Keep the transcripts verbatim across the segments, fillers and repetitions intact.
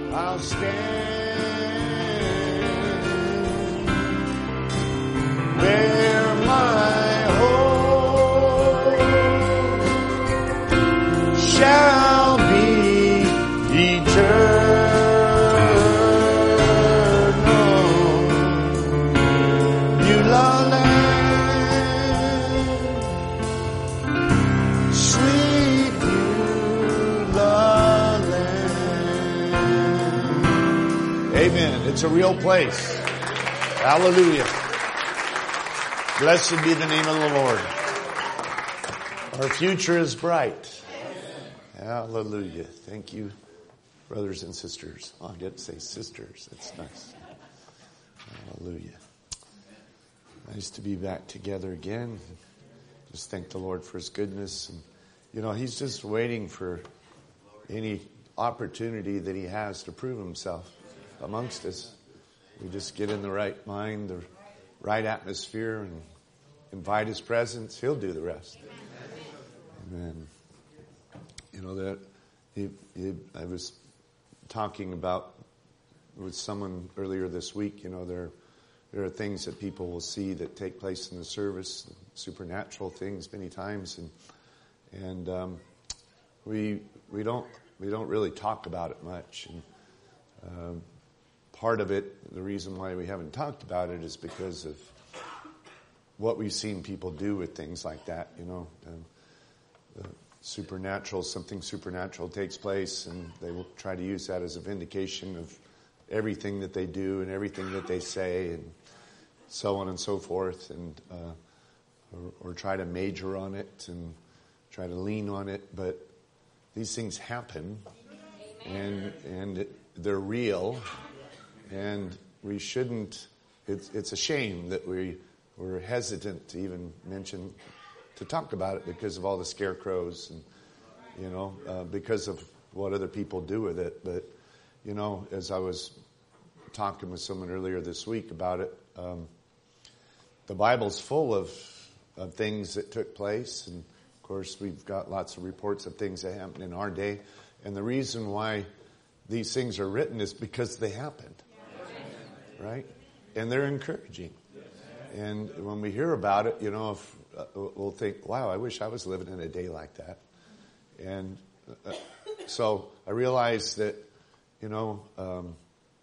I'll stand where my hope shall be eternal. Beulah land, sweet Beulah land. Amen. It's a real place. Hallelujah. Blessed be the name of the Lord. Our future is bright. Hallelujah. Thank you, brothers and sisters. Oh, I get to say sisters. That's nice. Hallelujah. Nice to be back together again. Just thank the Lord for His goodness. And, you know, He's just waiting for any opportunity that He has to prove Himself amongst us. We just get in the right mind, the right atmosphere, and invite His presence. He'll do the rest. Amen. You know that he, he, I was talking about with someone earlier this week. You know, there there are things that people will see that take place in the service, supernatural things many times, and and um, we we don't we don't really talk about it much. And um, part of it, the reason why we haven't talked about it, is because of what we've seen people do with things like that. You know. Um, the, Supernatural, something supernatural takes place, and they will try to use that as a vindication of everything that they do and everything that they say, and so on and so forth, and uh, or, or try to major on it and try to lean on it. But these things happen, and and they're real, and we shouldn't. It's it's a shame that we we're hesitant to even mention. To talk about it because of all the scarecrows and, you know, uh, because of what other people do with it. But, you know, as I was talking with someone earlier this week about it, um, the Bible's full of, of things that took place. And, of course, we've got lots of reports of things that happened in our day. And the reason why these things are written is because they happened. Right? And they're encouraging. And when we hear about it, you know, if Uh, we'll think, wow, I wish I was living in a day like that. And uh, so I realized that, you know, um,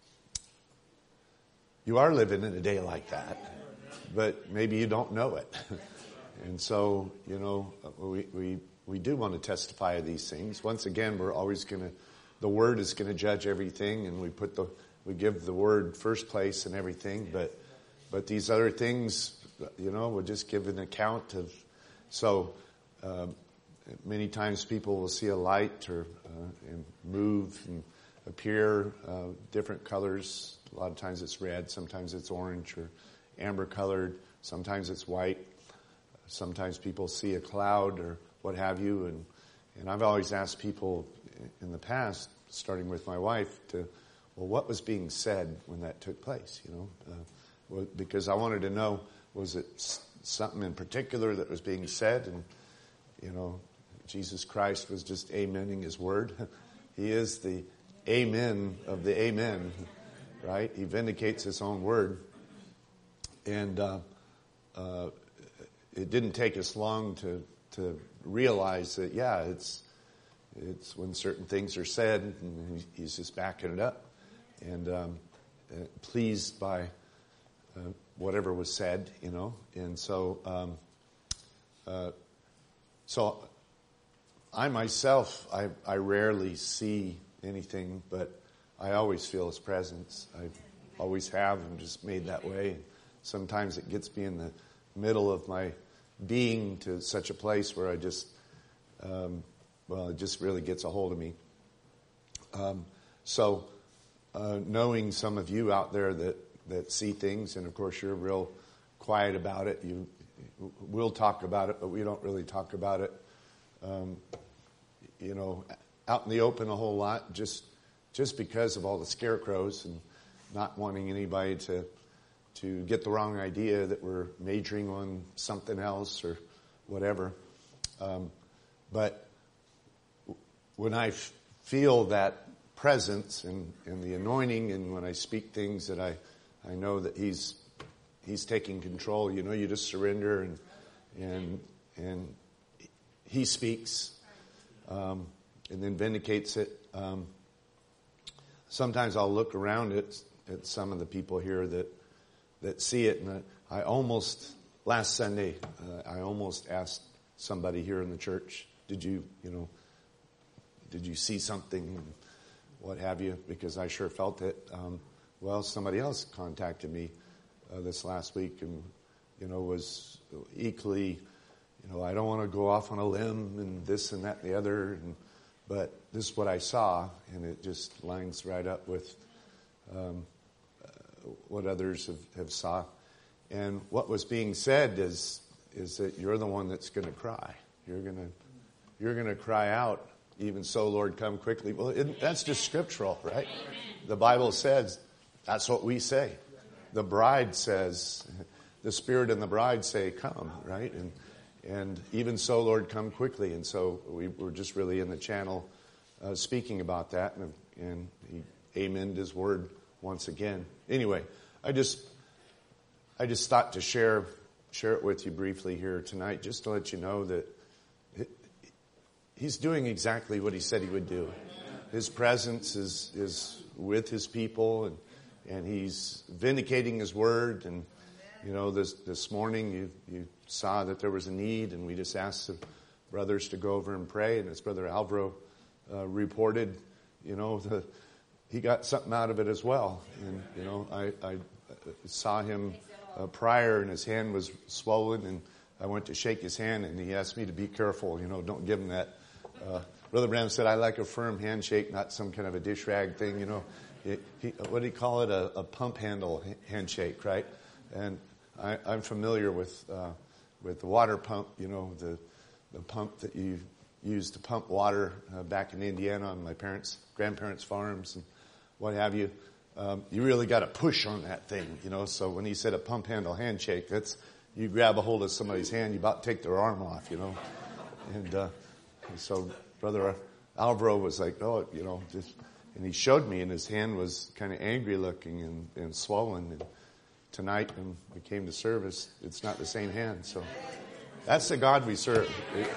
you are living in a day like that, but maybe you don't know it. And so, you know, we, we, we do want to testify of these things. Once again, we're always going to, the Word is going to judge everything, and we put the, we give the Word first place and everything, but, but these other things, you know, we'll just give an account of, so um, many times people will see a light or uh, and move and appear, uh, different colors. A lot of times it's red, sometimes it's orange or amber colored, sometimes it's white. Sometimes people see a cloud or what have you. And, and I've always asked people in the past, starting with my wife, to, well, what was being said when that took place, you know? Uh, well, because I wanted to know, was it something in particular that was being said? And, you know, Jesus Christ was just amening His word. He is the amen of the amen, right? He vindicates His own word. And uh, uh, it didn't take us long to to realize that, yeah, it's it's when certain things are said, and He's just backing it up. And um, uh, pleased by uh, whatever was said, you know. And so, um, uh, so I myself, I, I rarely see anything, but I always feel His presence. I always have, and just made that way. Sometimes it gets me in the middle of my being to such a place where I just, um, well, it just really gets a hold of me. Um, so, uh, knowing some of you out there that, that see things, and of course you're real quiet about it. You, we'll talk about it, but we don't really talk about it, um, you know, out in the open a whole lot, just, just because of all the scarecrows and not wanting anybody to, to get the wrong idea that we're majoring on something else or whatever. Um, but when I f- feel that presence and, and the anointing, and when I speak things that I, I know that he's he's taking control. You know, you just surrender and and and he speaks um, and then vindicates it. Um, sometimes I'll look around at at some of the people here that that see it, and I, I almost last Sunday uh, I almost asked somebody here in the church, "Did you you know did you see something?" And what have you, because I sure felt it. Um, well, somebody else contacted me uh, this last week and, you know, was equally, you know, I don't want to go off on a limb and this and that and the other, and, but this is what I saw, and it just lines right up with um, uh, what others have, have saw. And what was being said is is that you're the one that's going to cry. You're going to you're going to cry out. Even so, Lord, come quickly. Well, it, that's just scriptural, right? The Bible says that's what we say. The bride says, the Spirit and the bride say, come, right? And and even so, Lord, come quickly. And so we were just really in the channel uh, speaking about that, and, and he amened his word once again. Anyway, I just I just thought to share share it with you briefly here tonight, just to let you know that he's doing exactly what he said he would do. His presence is, is with his people, and, and he's vindicating his word. And, you know, this, this morning you, you saw that there was a need, and we just asked the brothers to go over and pray. And as Brother Alvaro uh, reported, you know, the, he got something out of it as well. And, you know, I, I saw him uh, prior, and his hand was swollen, and I went to shake his hand, and he asked me to be careful, you know, don't give him that. Uh, Brother Branham said, I like a firm handshake, not some kind of a dish rag thing, you know. He, he, what do you call it? A, a pump handle handshake, right? And I, I'm familiar with uh, with the water pump, you know, the the pump that you use to pump water uh, back in Indiana on my parents' grandparents' farms and what have you. Um, you really got to push on that thing, you know. So when he said a pump handle handshake, that's you grab a hold of somebody's hand, you about to take their arm off, you know. And uh, And so Brother Alvaro was like, oh, you know, just, and he showed me, and his hand was kind of angry looking and, and swollen. And tonight, when we came to service, it's not the same hand. So that's the God we serve. It,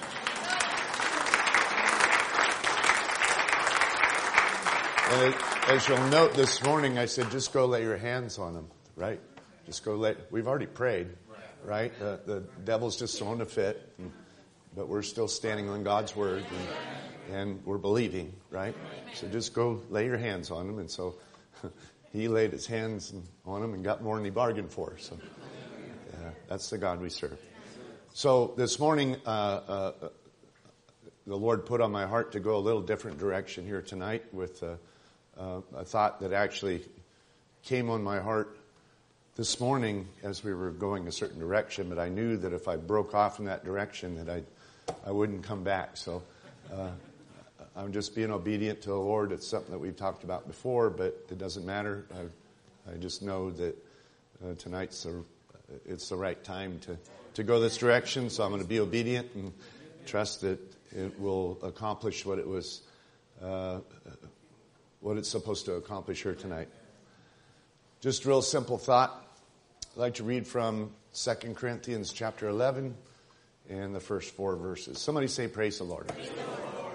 and it, as you'll note this morning, I said, just go lay your hands on him, right? Just go lay. We've already prayed, right? The, the devil's just throwing a fit. And, but we're still standing on God's word, and, and we're believing, right? So just go lay your hands on him. And so he laid his hands on him and got more than he bargained for. So yeah, that's the God we serve. So this morning, uh, uh, the Lord put on my heart to go a little different direction here tonight with uh, uh, a thought that actually came on my heart this morning as we were going a certain direction. But I knew that if I broke off in that direction, that I'd I wouldn't come back. So uh, I'm just being obedient to the Lord. It's something that we've talked about before, but it doesn't matter. I, I just know that uh, tonight's the, it's the right time to, to go this direction. So I'm going to be obedient and trust that it will accomplish what it was, uh, what it's supposed to accomplish here tonight. Just a real simple thought. I'd like to read from Second Corinthians chapter eleven. And the first four verses. Somebody say, praise the Lord. Praise the Lord.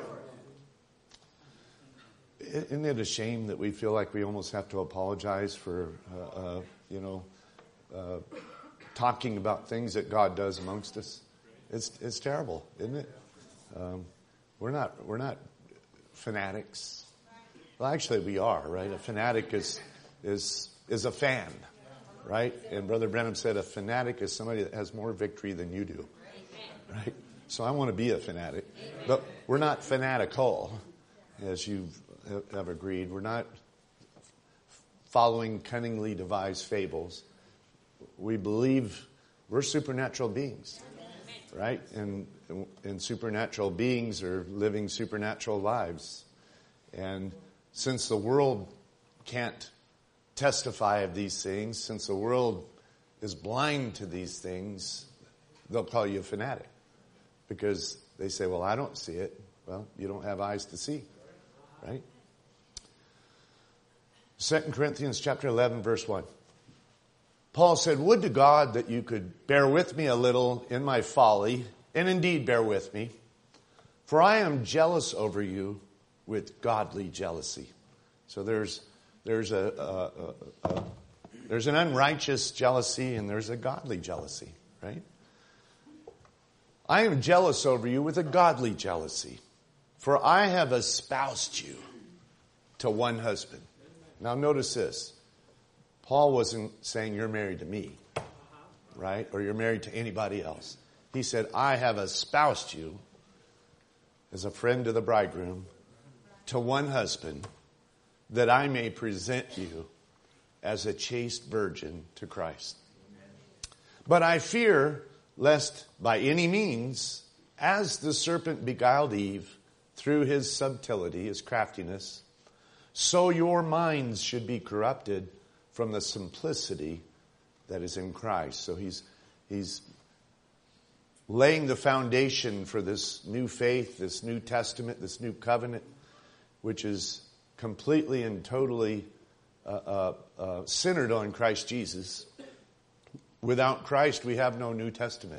Isn't it a shame that we feel like we almost have to apologize for, uh, uh, you know, uh, talking about things that God does amongst us? It's it's terrible, isn't it? Um, we're not we're not fanatics. Well, actually, we are, right? A fanatic is is is a fan, right? And Brother Branham said a fanatic is somebody that has more victory than you do. Right? So I want to be a fanatic. But we're not fanatical, as you have agreed. We're not following cunningly devised fables. We believe we're supernatural beings, right? And, and supernatural beings are living supernatural lives. And since the world can't testify of these things, since the world is blind to these things, they'll call you a fanatic. Because they say, well, I don't see it. Well, you don't have eyes to see, right? Second Corinthians chapter eleven, verse one. Paul said, would to God that you could bear with me a little in my folly, and indeed bear with me, for I am jealous over you with godly jealousy. So there's there's a, a, a, a there's an unrighteous jealousy and there's a godly jealousy, right? I am jealous over you with a godly jealousy, for I have espoused you to one husband. Now notice this. Paul wasn't saying you're married to me, right? Or you're married to anybody else. He said, I have espoused you as a friend to the bridegroom to one husband, that I may present you as a chaste virgin to Christ. But I fear lest by any means, as the serpent beguiled Eve through his subtlety, his craftiness, so your minds should be corrupted from the simplicity that is in Christ. So he's he's laying the foundation for this new faith, this New Testament, this new covenant, which is completely and totally uh, uh, uh, centered on Christ Jesus. Without Christ, we have no New Testament.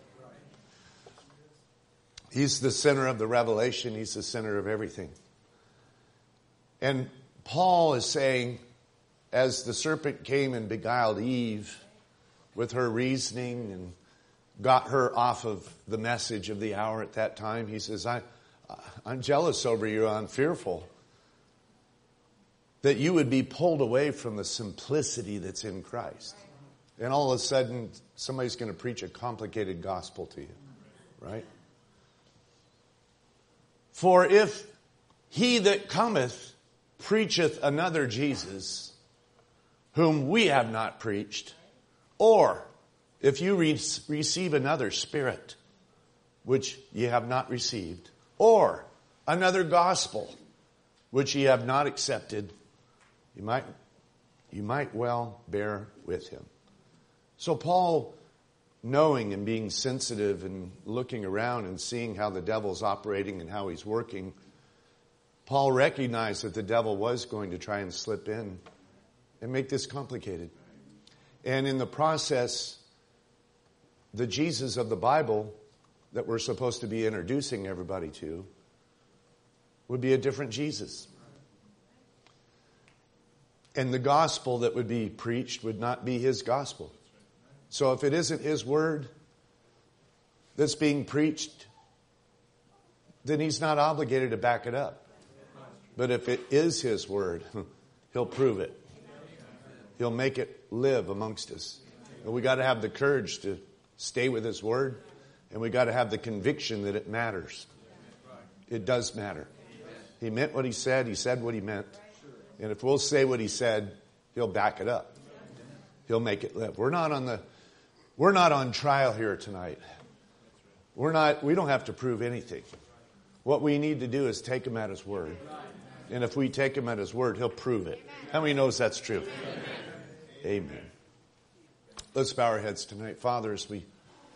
He's the center of the revelation. He's the center of everything. And Paul is saying, as the serpent came and beguiled Eve with her reasoning and got her off of the message of the hour at that time, he says, I, I'm jealous over you. I'm fearful that you would be pulled away from the simplicity that's in Christ. And all of a sudden, somebody's going to preach a complicated gospel to you, right? For if he that cometh preacheth another Jesus, whom we have not preached, or if you re- receive another spirit, which ye have not received, or another gospel, which ye have not accepted, you might, you might well bear with him. So Paul, knowing and being sensitive and looking around and seeing how the devil's operating and how he's working, Paul recognized that the devil was going to try and slip in and make this complicated. And in the process, the Jesus of the Bible that we're supposed to be introducing everybody to would be a different Jesus. And the gospel that would be preached would not be his gospel. So if it isn't his word that's being preached, then he's not obligated to back it up. But if it is his word, he'll prove it. He'll make it live amongst us. And we got to have the courage to stay with his word. And we got to have the conviction that it matters. It does matter. He meant what he said. He said what he meant. And if we'll say what he said, he'll back it up. He'll make it live. We're not on the, we're not on trial here tonight. We're not, we don't have to prove anything. What we need to do is take him at his word. And if we take him at his word, he'll prove it. How many knows that's true? Amen. Amen. Let's bow our heads tonight. Father, as we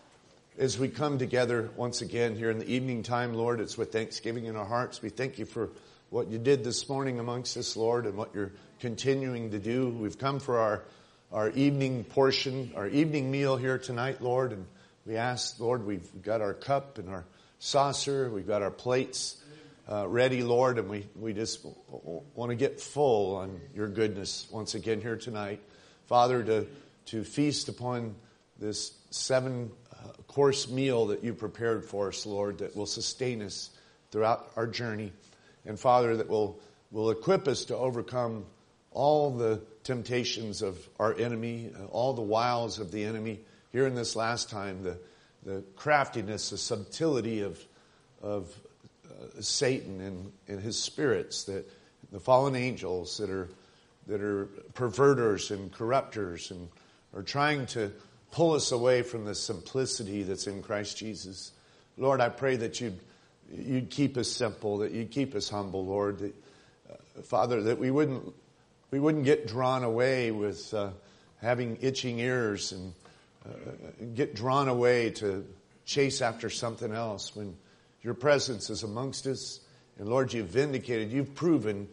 as we come together once again here in the evening time, Lord, it's with thanksgiving in our hearts. We thank you for what you did this morning amongst us, Lord, and what you're continuing to do. We've come for our, our evening portion, our evening meal here tonight, Lord, and we ask, Lord, we've got our cup and our saucer, we've got our plates uh, ready, Lord, and we, we just want to get full on your goodness once again here tonight. Father, to, to feast upon this seven uh, course meal that you prepared for us, Lord, that will sustain us throughout our journey. And Father, that will, will equip us to overcome all the temptations of our enemy, all the wiles of the enemy here in this last time, the, the craftiness, the subtlety of, of uh, Satan and, and his spirits, that the fallen angels that are, that are perverters and corrupters and are trying to pull us away from the simplicity that's in Christ Jesus. Lord, I pray that you'd You'd keep us simple, that you'd keep us humble, Lord. That, uh, Father, that we wouldn't we wouldn't get drawn away with uh, having itching ears and uh, get drawn away to chase after something else when your presence is amongst us. And Lord, you've vindicated, you've proven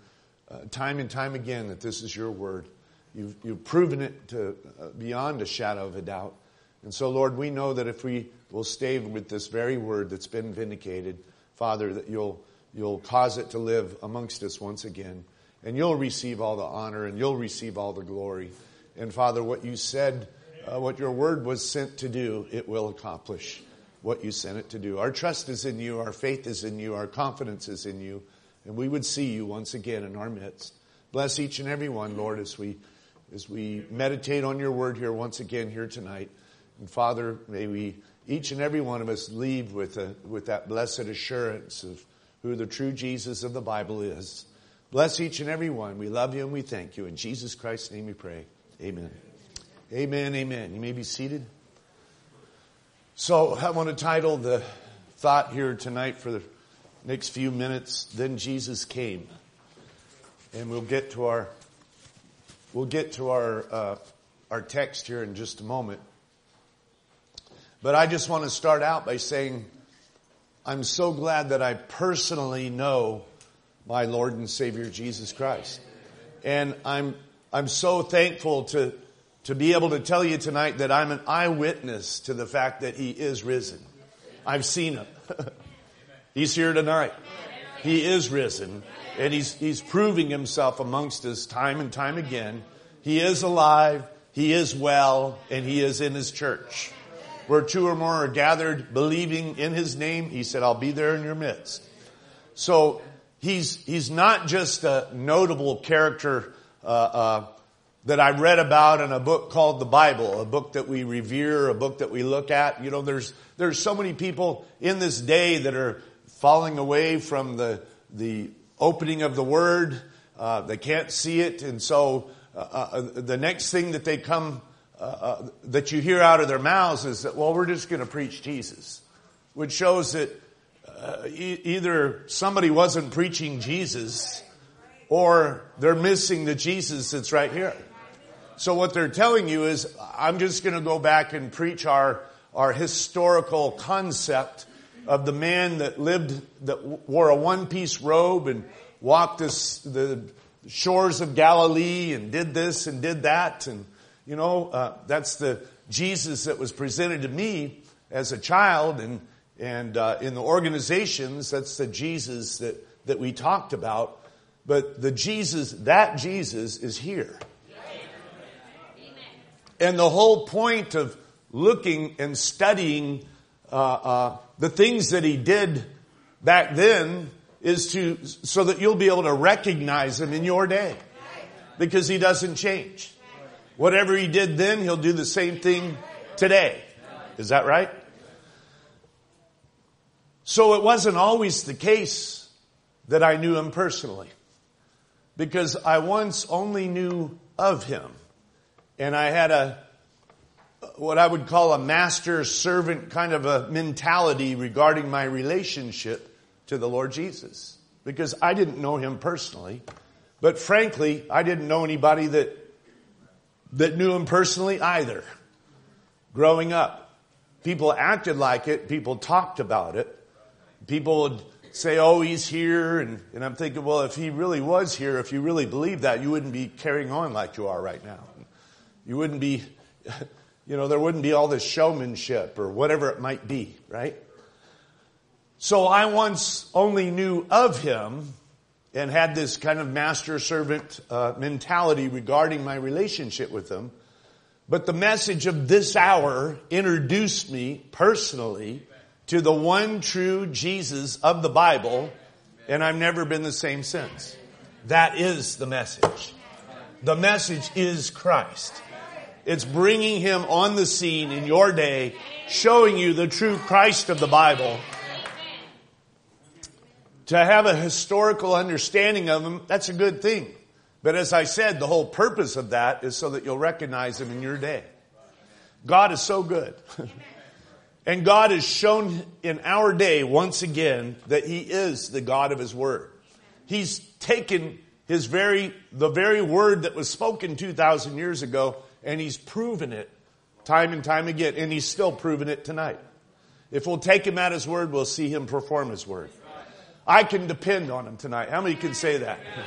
uh, time and time again that this is your word. You've, you've proven it to uh, beyond a shadow of a doubt. And so, Lord, we know that if we will stay with this very word that's been vindicated, Father, that you'll you'll cause it to live amongst us once again. And you'll receive all the honor and you'll receive all the glory. And Father, what you said, uh, what your word was sent to do, it will accomplish what you sent it to do. Our trust is in you. Our faith is in you. Our confidence is in you. And we would see you once again in our midst. Bless each and every one, Lord, as we as we meditate on your word here once again here tonight. And Father, may we, each and every one of us, leave with a, with that blessed assurance of who the true Jesus of the Bible is. Bless each and every one. We love you and we thank you. In Jesus Christ's name we pray. Amen. Amen, amen. You may be seated. So I want to title the thought here tonight for the next few minutes, Then Jesus Came. And we'll get to our we'll get to our uh, our text here in just a moment. But I just want to start out by saying I'm so glad that I personally know my Lord and Savior Jesus Christ. And I'm I'm so thankful to to be able to tell you tonight that I'm an eyewitness to the fact that he is risen. I've seen him. He's here tonight. He is risen. And he's he's proving himself amongst us time and time again. He is alive. He is well. And he is in his church. Where two or more are gathered believing in his name, he said, I'll be there in your midst. So he's he's not just a notable character uh, uh, that I read about in a book called the Bible, a book that we revere, a book that we look at. You know, there's there's so many people in this day that are falling away from the the opening of the Word. Uh, they can't see it, and so uh, uh, the next thing that they come uh, uh, that you hear out of their mouths is that, well, we're just going to preach Jesus, which shows that uh, e- either somebody wasn't preaching Jesus, or they're missing the Jesus that's right here. So what they're telling you is, I'm just going to go back and preach our our historical concept of the man that lived, that wore a one-piece robe and walked this, the shores of Galilee and did this and did that. And, you know, uh, that's the Jesus that was presented to me as a child. And, and uh, in the organizations, that's the Jesus that, that we talked about. But the Jesus, that Jesus is here. And the whole point of looking and studying uh, uh, the things that he did back then is to so that you'll be able to recognize him in your day, because he doesn't change. Whatever he did then, he'll do the same thing today. Is that right? So it wasn't always the case that I knew him personally, because I once only knew of him. And I had a, what I would call a master-servant kind of a mentality regarding my relationship to the Lord Jesus. Because I didn't know him personally. But frankly, I didn't know anybody that, that knew him personally either. Growing up, people acted like it. People talked about it. People would say, oh, he's here. And, and I'm thinking, well, if he really was here, if you really believe that, you wouldn't be carrying on like you are right now. You wouldn't be, you know, there wouldn't be all this showmanship or whatever it might be, right? So I once only knew of him and had this kind of master-servant uh, mentality regarding my relationship with him. But the message of this hour introduced me personally to the one true Jesus of the Bible, and I've never been the same since. That is the message. The message is Christ. It's bringing him on the scene in your day, showing you the true Christ of the Bible. To have a historical understanding of him, that's a good thing. But as I said, the whole purpose of that is so that you'll recognize him in your day. God is so good. And God has shown in our day once again that he is the God of his word. He's taken his very, the very word that was spoken two thousand years ago, and he's proven it time and time again. And he's still proving it tonight. If we'll take him at his word, we'll see him perform his word. I can depend on him tonight. How many can say that?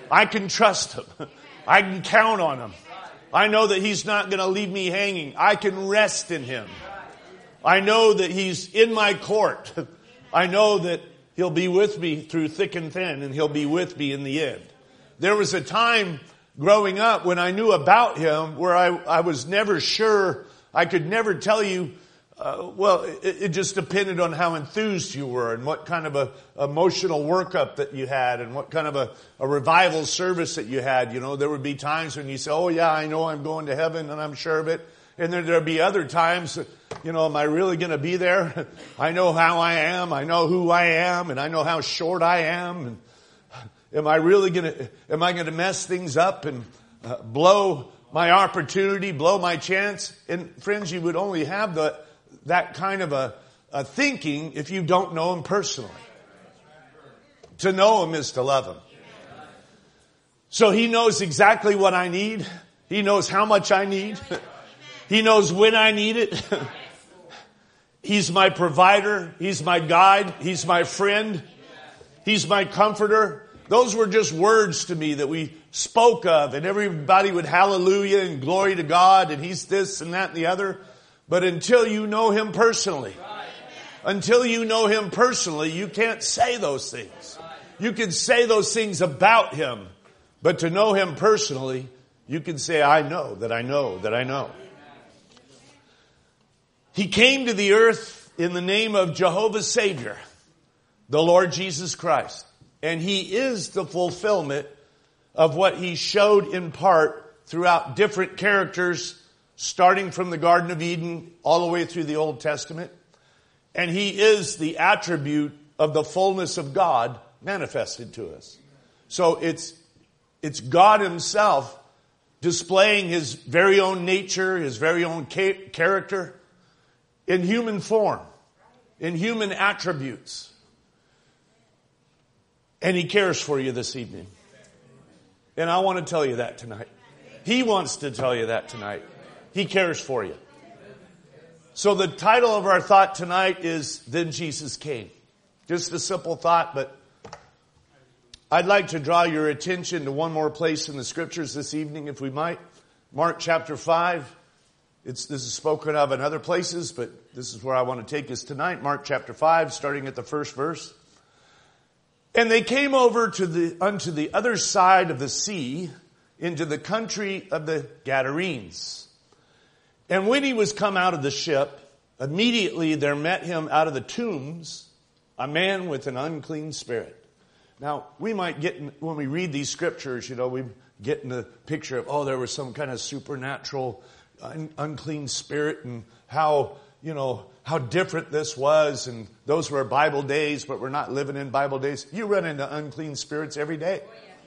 I can trust him. I can count on him. I know that he's not going to leave me hanging. I can rest in him. I know that he's in my court. I know that he'll be with me through thick and thin, and he'll be with me in the end. There was a time growing up when I knew about him where I, I was never sure. I could never tell you. Uh, well, it, it just depended on how enthused you were and what kind of a emotional workup that you had and what kind of a, a revival service that you had. You know, there would be times when you say, oh yeah, I know I'm going to heaven and I'm sure of it. And then there'd be other times, you know, am I really going to be there? I know how I am. I know who I am, and I know how short I am. And am I really going to, am I going to mess things up and uh, blow my opportunity, blow my chance? And friends, you would only have the, that kind of a, a thinking if you don't know him personally. To know him is to love him. So he knows exactly what I need. He knows how much I need. He knows when I need it. He's my provider. He's my guide. He's my friend. He's my comforter. Those were just words to me that we spoke of, and everybody would hallelujah and glory to God, and he's this and that and the other. But until you know him personally, until you know him personally, you can't say those things. You can say those things about him, but to know him personally, you can say, I know that I know that I know. He came to the earth in the name of Jehovah's Savior, the Lord Jesus Christ. And he is the fulfillment of what he showed in part throughout different characters, starting from the Garden of Eden all the way through the Old Testament. And he is the attribute of the fullness of God manifested to us. So it's, it's God himself displaying his very own nature, his very own ca- character in human form, in human attributes. And he cares for you this evening. And I want to tell you that tonight. He wants to tell you that tonight. He cares for you. So the title of our thought tonight is Then Jesus Came. Just a simple thought, but I'd like to draw your attention to one more place in the scriptures this evening, if we might. Mark chapter five. It's, this is spoken of in other places, but this is where I want to take us tonight. Mark chapter five, starting at the first verse. And they came over to the, unto the other side of the sea, into the country of the Gadarenes. And when he was come out of the ship, immediately there met him out of the tombs a man with an unclean spirit. Now, we might get, in, when we read these scriptures, you know, we get in the picture of, oh, there was some kind of supernatural un, unclean spirit, and how, you know, how different this was, and those were Bible days, but we're not living in Bible days. You run into unclean spirits every day.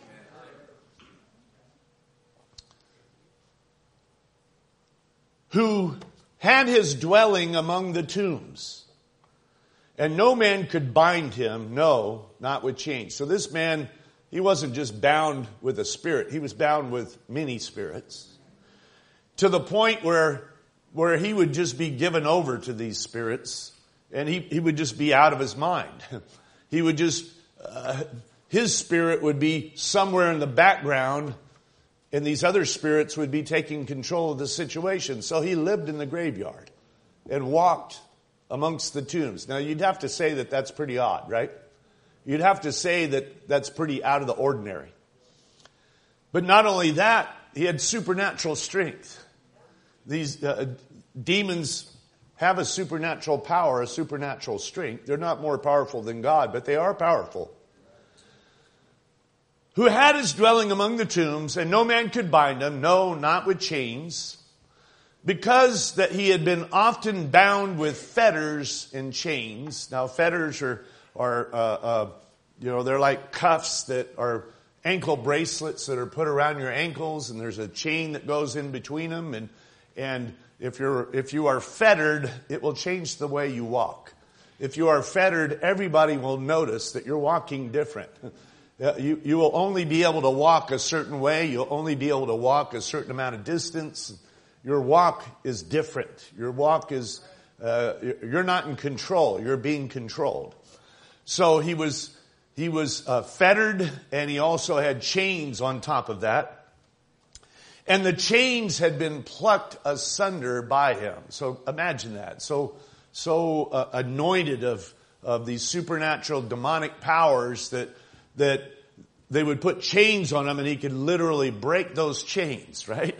Who had his dwelling among the tombs, and no man could bind him, no, not with chains. So this man, he wasn't just bound with a spirit, he was bound with many spirits, to the point where where he would just be given over to these spirits, and he, he would just be out of his mind. He would just, uh, his spirit would be somewhere in the background, and these other spirits would be taking control of the situation. So he lived in the graveyard and walked amongst the tombs. Now you'd have to say that that's pretty odd, right? You'd have to say that that's pretty out of the ordinary. But not only that, he had supernatural strength. These uh, demons have a supernatural power, a supernatural strength. They're not more powerful than God, but they are powerful. Who had his dwelling among the tombs, and no man could bind him, no, not with chains, because that he had been often bound with fetters and chains. Now, fetters are, are uh, uh, you know, they're like cuffs that are ankle bracelets that are put around your ankles, and there's a chain that goes in between them, and And if you're, if you are fettered, it will change the way you walk. If you are fettered, everybody will notice that you're walking different. You, you will only be able to walk a certain way. You'll only be able to walk a certain amount of distance. Your walk is different. Your walk is, uh, you're not in control. You're being controlled. So he was, he he was uh, fettered, and he also had chains on top of that. And the chains had been plucked asunder by him. So imagine that. So, so uh, anointed of, of these supernatural demonic powers that, that they would put chains on him and he could literally break those chains, right?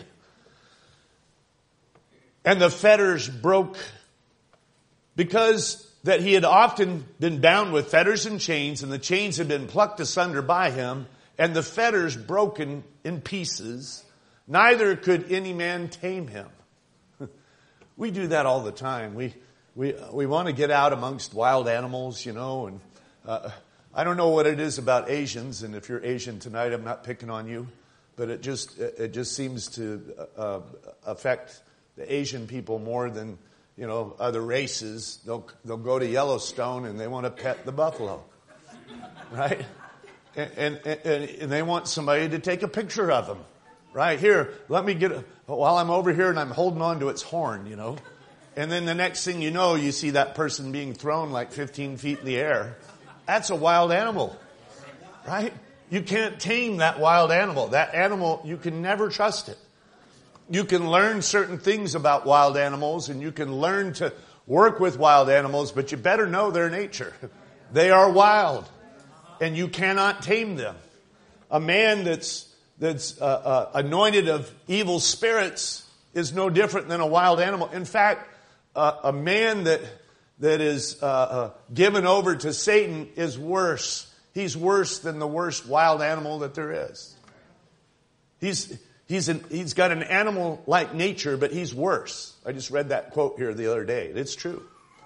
And the fetters broke because that he had often been bound with fetters and chains, and the chains had been plucked asunder by him, and the fetters broken in pieces. Neither could any man tame him. We do that all the time. We we we want to get out amongst wild animals, you know, and uh, I don't know what it is about Asians, and if you're Asian tonight, I'm not picking on you, but it just it just seems to uh, affect the Asian people more than, you know, other races. They'll they'll go to Yellowstone and they want to pet the buffalo, right? And and, and, and they want somebody to take a picture of them. Right here, let me get, a, while I'm over here and I'm holding on to its horn, you know. And then the next thing you know, you see that person being thrown like fifteen feet in the air. That's a wild animal, right? You can't tame that wild animal. That animal, you can never trust it. You can learn certain things about wild animals and you can learn to work with wild animals, but you better know their nature. They are wild and you cannot tame them. A man that's that's uh, uh, anointed of evil spirits is no different than a wild animal. In fact, uh, a man that that is uh, uh, given over to Satan is worse. He's worse than the worst wild animal that there is. He's he's an, he's got an animal-like nature, but he's worse. I just read that quote here the other day. It's true.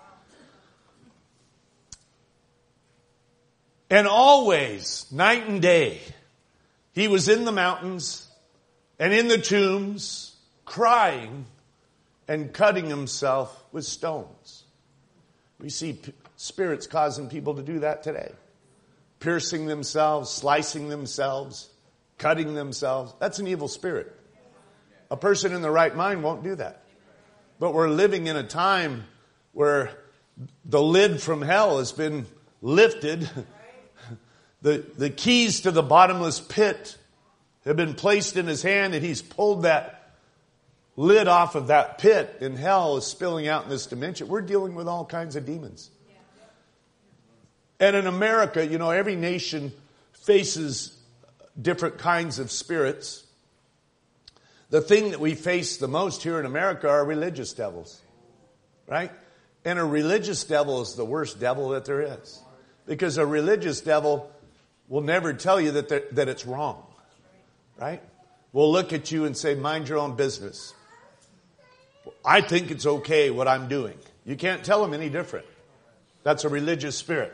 And always, night and day, he was in the mountains and in the tombs, crying and cutting himself with stones. We see p- spirits causing people to do that today. Piercing themselves, slicing themselves, cutting themselves. That's an evil spirit. A person in the right mind won't do that. But we're living in a time where the lid from hell has been lifted. The, the keys to the bottomless pit have been placed in his hand, and he's pulled that lid off of that pit, and hell is spilling out in this dimension. We're dealing with all kinds of demons. And in America, you know, every nation faces different kinds of spirits. The thing that we face the most here in America are religious devils, right? And a religious devil is the worst devil that there is. Because a religious devil will never tell you that that it's wrong, right? We'll look at you and say, mind your own business. I think it's okay what I'm doing. You can't tell them any different. That's a religious spirit.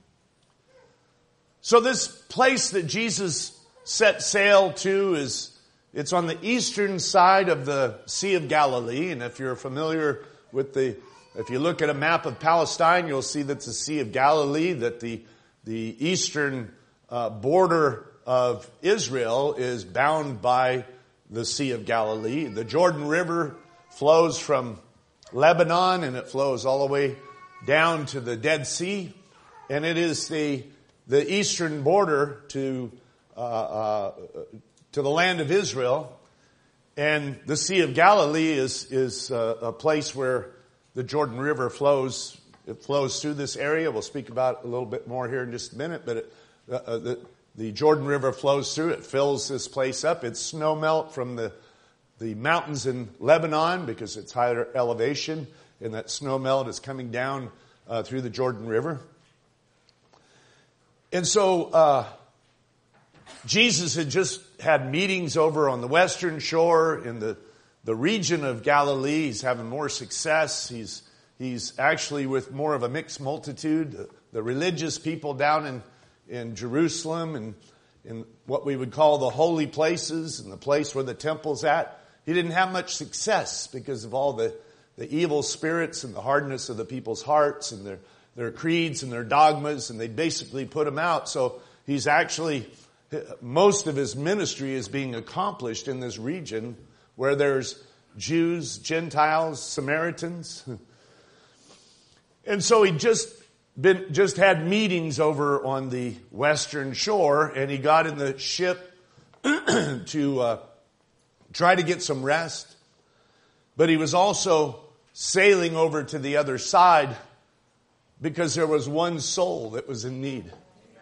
So this place that Jesus set sail to is, it's on the eastern side of the Sea of Galilee. And if you're familiar with the, if you look at a map of Palestine, you'll see that's the Sea of Galilee, that the, the eastern uh, border of Israel is bound by the Sea of Galilee. The Jordan River flows from Lebanon and it flows all the way down to the Dead Sea. And it is the, the eastern border to, uh, uh, to the land of Israel. And the Sea of Galilee is, is uh, a place where the Jordan River flows. It flows through this area. We'll speak about it a little bit more here in just a minute, but it, uh, uh, the, the Jordan River flows through. It fills this place up. It's snow melt from the, the mountains in Lebanon because it's higher elevation, and that snow melt is coming down uh, through the Jordan River. And so uh, Jesus had just had meetings over on the western shore in the, the region of Galilee. He's having more success. He's He's actually with more of a mixed multitude. The, the religious people down in, in Jerusalem and in what we would call the holy places and the place where the temple's at. He didn't have much success because of all the, the evil spirits and the hardness of the people's hearts and their, their creeds and their dogmas, and they basically put him out. So he's actually, most of his ministry is being accomplished in this region where there's Jews, Gentiles, Samaritans. And so he just been just had meetings over on the western shore, and he got in the ship to uh, try to get some rest. But he was also sailing over to the other side because there was one soul that was in need.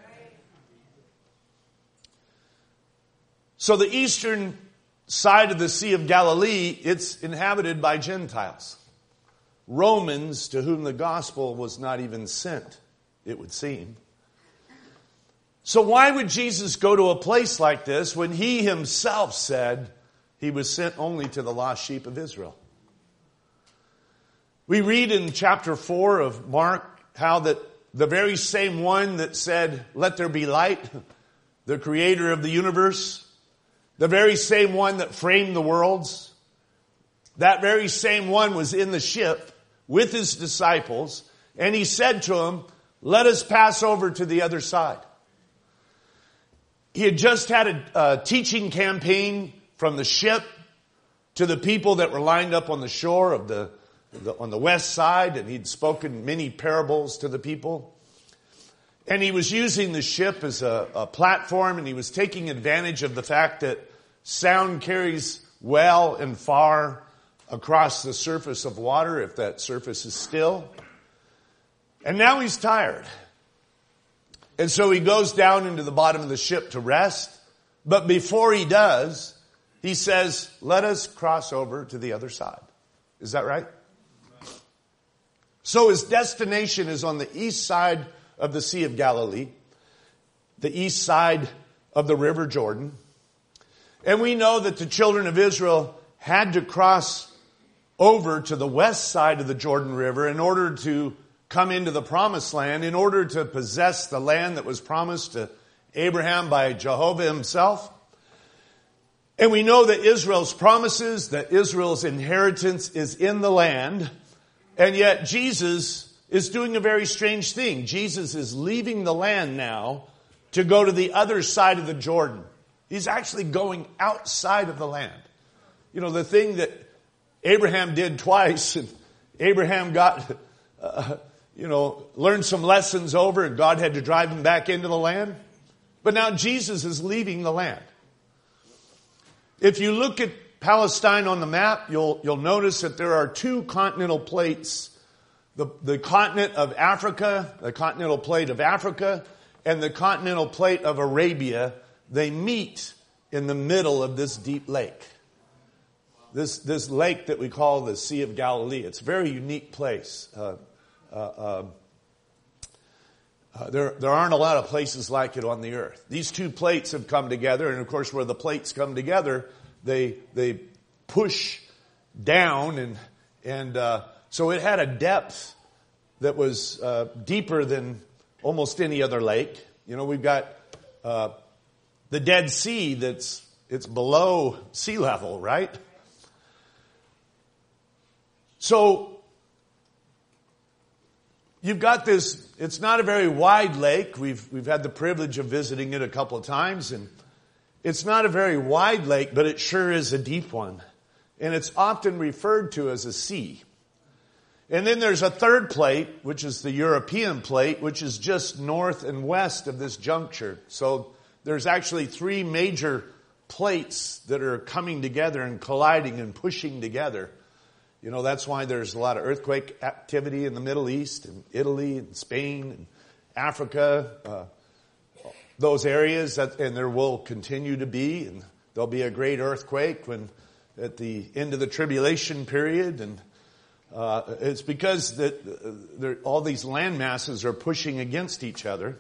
So the eastern side of the Sea of Galilee, it's inhabited by Gentiles. Romans, to whom the gospel was not even sent, it would seem. So why would Jesus go to a place like this when he himself said he was sent only to the lost sheep of Israel? We read in chapter four of Mark how that the very same one that said, "Let there be light," the creator of the universe, the very same one that framed the worlds, that very same one was in the ship with his disciples, and he said to them, "Let us pass over to the other side." He had just had a, a teaching campaign from the ship to the people that were lined up on the shore of the, the on the west side, and he'd spoken many parables to the people. And he was using the ship as a, a platform, and he was taking advantage of the fact that sound carries well and far across the surface of water if that surface is still. And now he's tired. And so he goes down into the bottom of the ship to rest. But before he does, he says, "Let us cross over to the other side." Is that right? So his destination is on the east side of the Sea of Galilee, the east side of the River Jordan. And we know that the children of Israel had to cross over to the west side of the Jordan River in order to come into the promised land, in order to possess the land that was promised to Abraham by Jehovah himself. And we know that Israel's promises, that Israel's inheritance is in the land. And yet Jesus is doing a very strange thing. Jesus is leaving the land now to go to the other side of the Jordan. He's actually going outside of the land. You know, the thing that Abraham did twice, and Abraham got, uh, you know, learned some lessons over, and God had to drive him back into the land. But now Jesus is leaving the land. If you look at Palestine on the map, you'll, you'll notice that there are two continental plates. The, the continent of Africa, the continental plate of Africa, and the continental plate of Arabia, they meet in the middle of this deep lake. This, this lake that we call the Sea of Galilee. It's a very unique place. Uh, uh, uh, uh, there, there aren't a lot of places like it on the earth. These two plates have come together, and of course where the plates come together, they, they push down, and, and, uh, so it had a depth that was, uh, deeper than almost any other lake. You know, we've got, uh, the Dead Sea that's, it's below sea level, right? So, you've got this, it's not a very wide lake. We've, we've had the privilege of visiting it a couple of times, and it's not a very wide lake, but it sure is a deep one. And it's often referred to as a sea. And then there's a third plate, which is the European plate, which is just north and west of this juncture. So there's actually three major plates that are coming together and colliding and pushing together. You know, that's why there's a lot of earthquake activity in the Middle East, and Italy, and Spain, and Africa, uh, those areas, that, and there will continue to be, and there'll be a great earthquake when at the end of the tribulation period, and uh, it's because that uh, there, all these land masses are pushing against each other.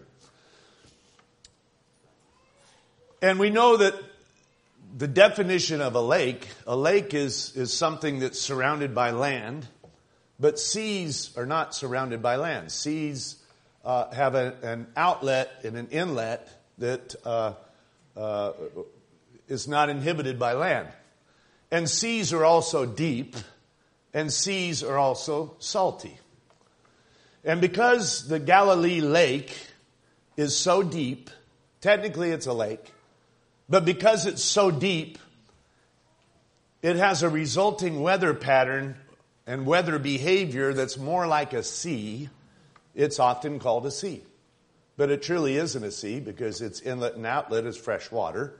And we know that the definition of a lake, a lake is, is something that's surrounded by land, but seas are not surrounded by land. Seas uh, have a, an outlet and an inlet that uh, uh, is not inhibited by land. And seas are also deep, and seas are also salty. And because the Galilee lake is so deep, technically it's a lake, but because it's so deep, it has a resulting weather pattern and weather behavior that's more like a sea it's often called a sea. But it truly isn't a sea because its inlet and outlet is fresh water.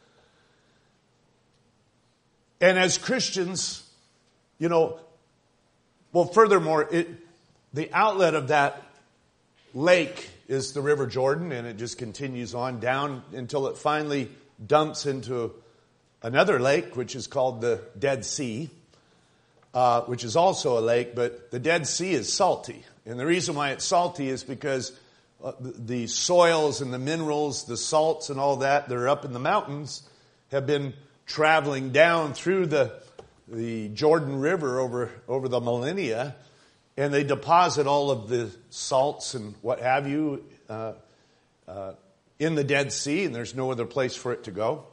And as Christians, you know, well, furthermore, it, the outlet of that lake is the River Jordan, and it just continues on down until it finally dumps into another lake, which is called the Dead Sea, uh, which is also a lake, but the Dead Sea is salty. And the reason why it's salty is because uh, the, the soils and the minerals, the salts and all that that are up in the mountains have been traveling down through the the Jordan River over, over the millennia, and they deposit all of the salts and what have you uh, uh, in the Dead Sea, and there's no other place for it to go.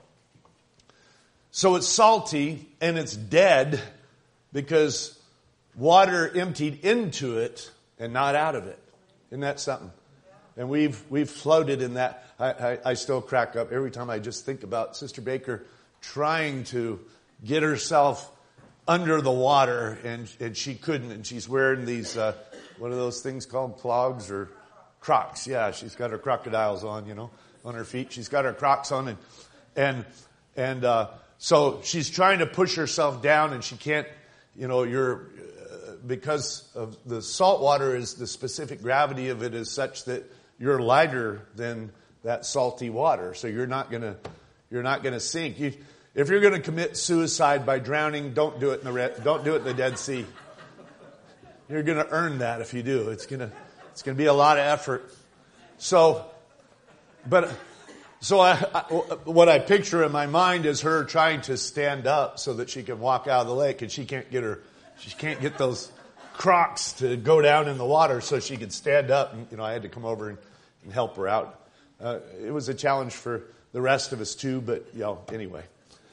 So it's salty and it's dead because water emptied into it and not out of it. Isn't that something? And we've we've floated in that. I, I, I still crack up every time I just think about Sister Baker trying to get herself under the water, and, and she couldn't, and she's wearing these, uh, what are those things called, clogs or Crocs? Yeah, she's got her crocodiles on, you know, on her feet. She's got her Crocs on, and and and uh, so she's trying to push herself down, and she can't, you know, you're, uh, because of the salt water is, the specific gravity of it is such that you're lighter than that salty water, so you're not gonna, you're not gonna sink. You, If you're going to commit suicide by drowning, don't do it in the red, don't do it in the Dead Sea. You're going to earn that if you do. It's going to it's going to be a lot of effort. So, but so I, I, what I picture in my mind is her trying to stand up so that she can walk out of the lake, and she can't get her she can't get those Crocs to go down in the water so she could stand up. And, you know, I had to come over and, and help her out. Uh, it was a challenge for the rest of us too, but you know, anyway.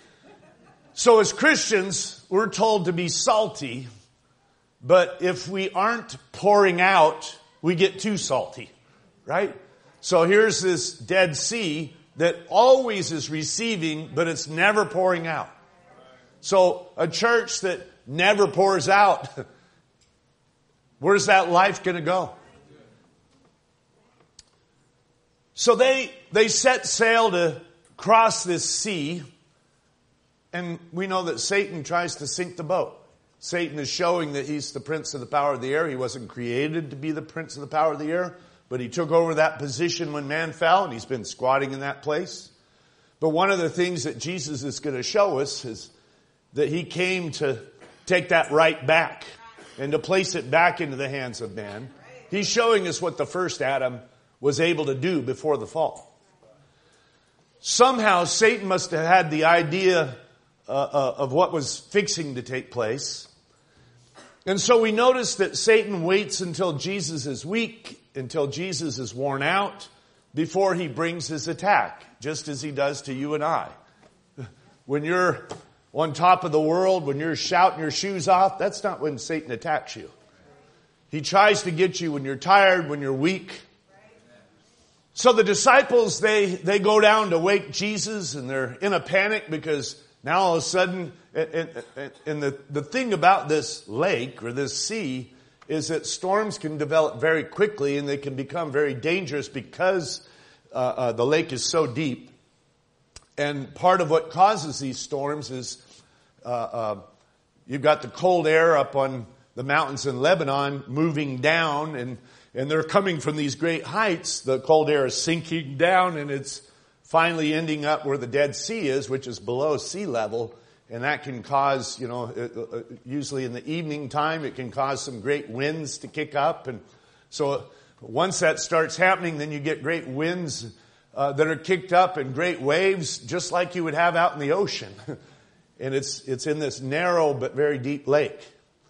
So as Christians, we're told to be salty, but if we aren't pouring out, we get too salty, right? So here's this Dead Sea that always is receiving, but it's never pouring out. So a church that never pours out, where's that life going to go? So they, they set sail to cross this sea. And we know that Satan tries to sink the boat. Satan is showing that he's the prince of the power of the air. He wasn't created to be the prince of the power of the air, but he took over that position when man fell, and he's been squatting in that place. But one of the things that Jesus is going to show us is that he came to take that right back and to place it back into the hands of man. He's showing us what the first Adam was able to do before the fall. Somehow Satan must have had the idea Uh, uh, of what was fixing to take place. And so we notice that Satan waits until Jesus is weak, until Jesus is worn out, before he brings his attack, just as he does to you and I. When you're on top of the world, when you're shouting your shoes off, that's not when Satan attacks you. He tries to get you when you're tired, when you're weak. So the disciples, they, they go down to wake Jesus, and they're in a panic because now all of a sudden, and, and the, the thing about this lake or this sea is that storms can develop very quickly, and they can become very dangerous because uh, uh, the lake is so deep. And part of what causes these storms is uh, uh, you've got the cold air up on the mountains in Lebanon moving down, and, and they're coming from these great heights. The cold air is sinking down, and it's finally ending up where the Dead Sea is, which is below sea level. And that can cause, you know, usually in the evening time, it can cause some great winds to kick up. And so once that starts happening, then you get great winds uh, that are kicked up and great waves, just like you would have out in the ocean. And it's, it's in this narrow but very deep lake.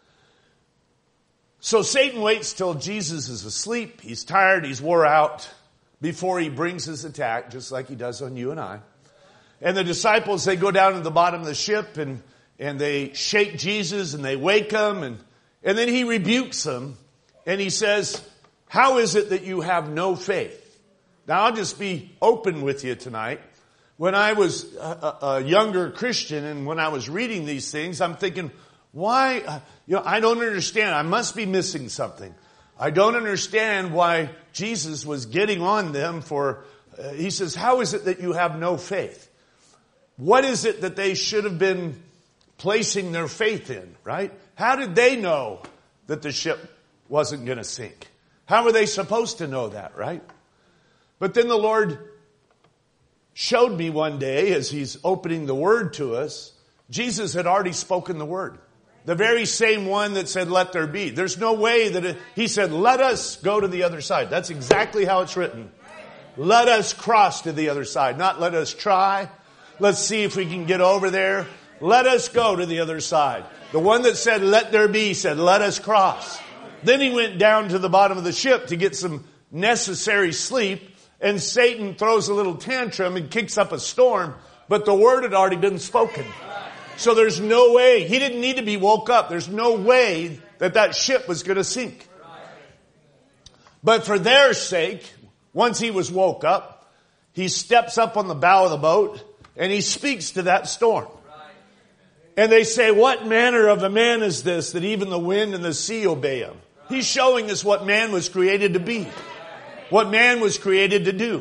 So Satan waits till Jesus is asleep. He's tired. He's wore out, before he brings his attack, just like he does on you and I. And the disciples, they go down to the bottom of the ship, and, and they shake Jesus, and they wake him, and, and then he rebukes them, and he says, how is it that you have no faith? Now, I'll just be open with you tonight. When I was a, a younger Christian, and when I was reading these things, I'm thinking, why, you know, I don't understand. I must be missing something. I don't understand why Jesus was getting on them for, uh, he says, how is it that you have no faith? What is it that they should have been placing their faith in, right? How did they know that the ship wasn't going to sink? How were they supposed to know that, right? But then the Lord showed me one day as he's opening the word to us, Jesus had already spoken the word. The very same one that said, let there be. There's no way that it, he said, let us go to the other side. That's exactly how it's written. Let us cross to the other side. Not let us try. Let's see if we can get over there. Let us go to the other side. The one that said, let there be, said, let us cross. Then he went down to the bottom of the ship to get some necessary sleep. And Satan throws a little tantrum and kicks up a storm. But the word had already been spoken. So there's no way. He didn't need to be woke up. There's no way that that ship was going to sink. But for their sake, once he was woke up, he steps up on the bow of the boat and he speaks to that storm. And they say, what manner of a man is this that even the wind and the sea obey him? He's showing us what man was created to be. What man was created to do.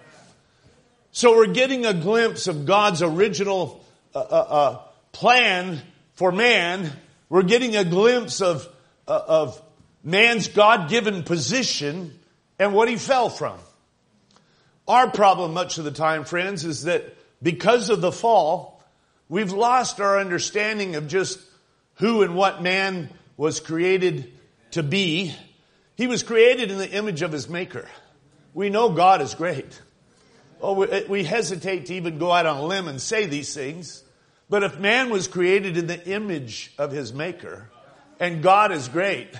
So we're getting a glimpse of God's original uh, uh, uh, plan for man. We're getting a glimpse of, uh, of man's God-given position and what he fell from. Our problem much of the time, friends, is that because of the fall, we've lost our understanding of just who and what man was created to be. He was created in the image of his maker. We know God is great. Oh, we, we hesitate to even go out on a limb and say these things. But if man was created in the image of his maker, and God is great,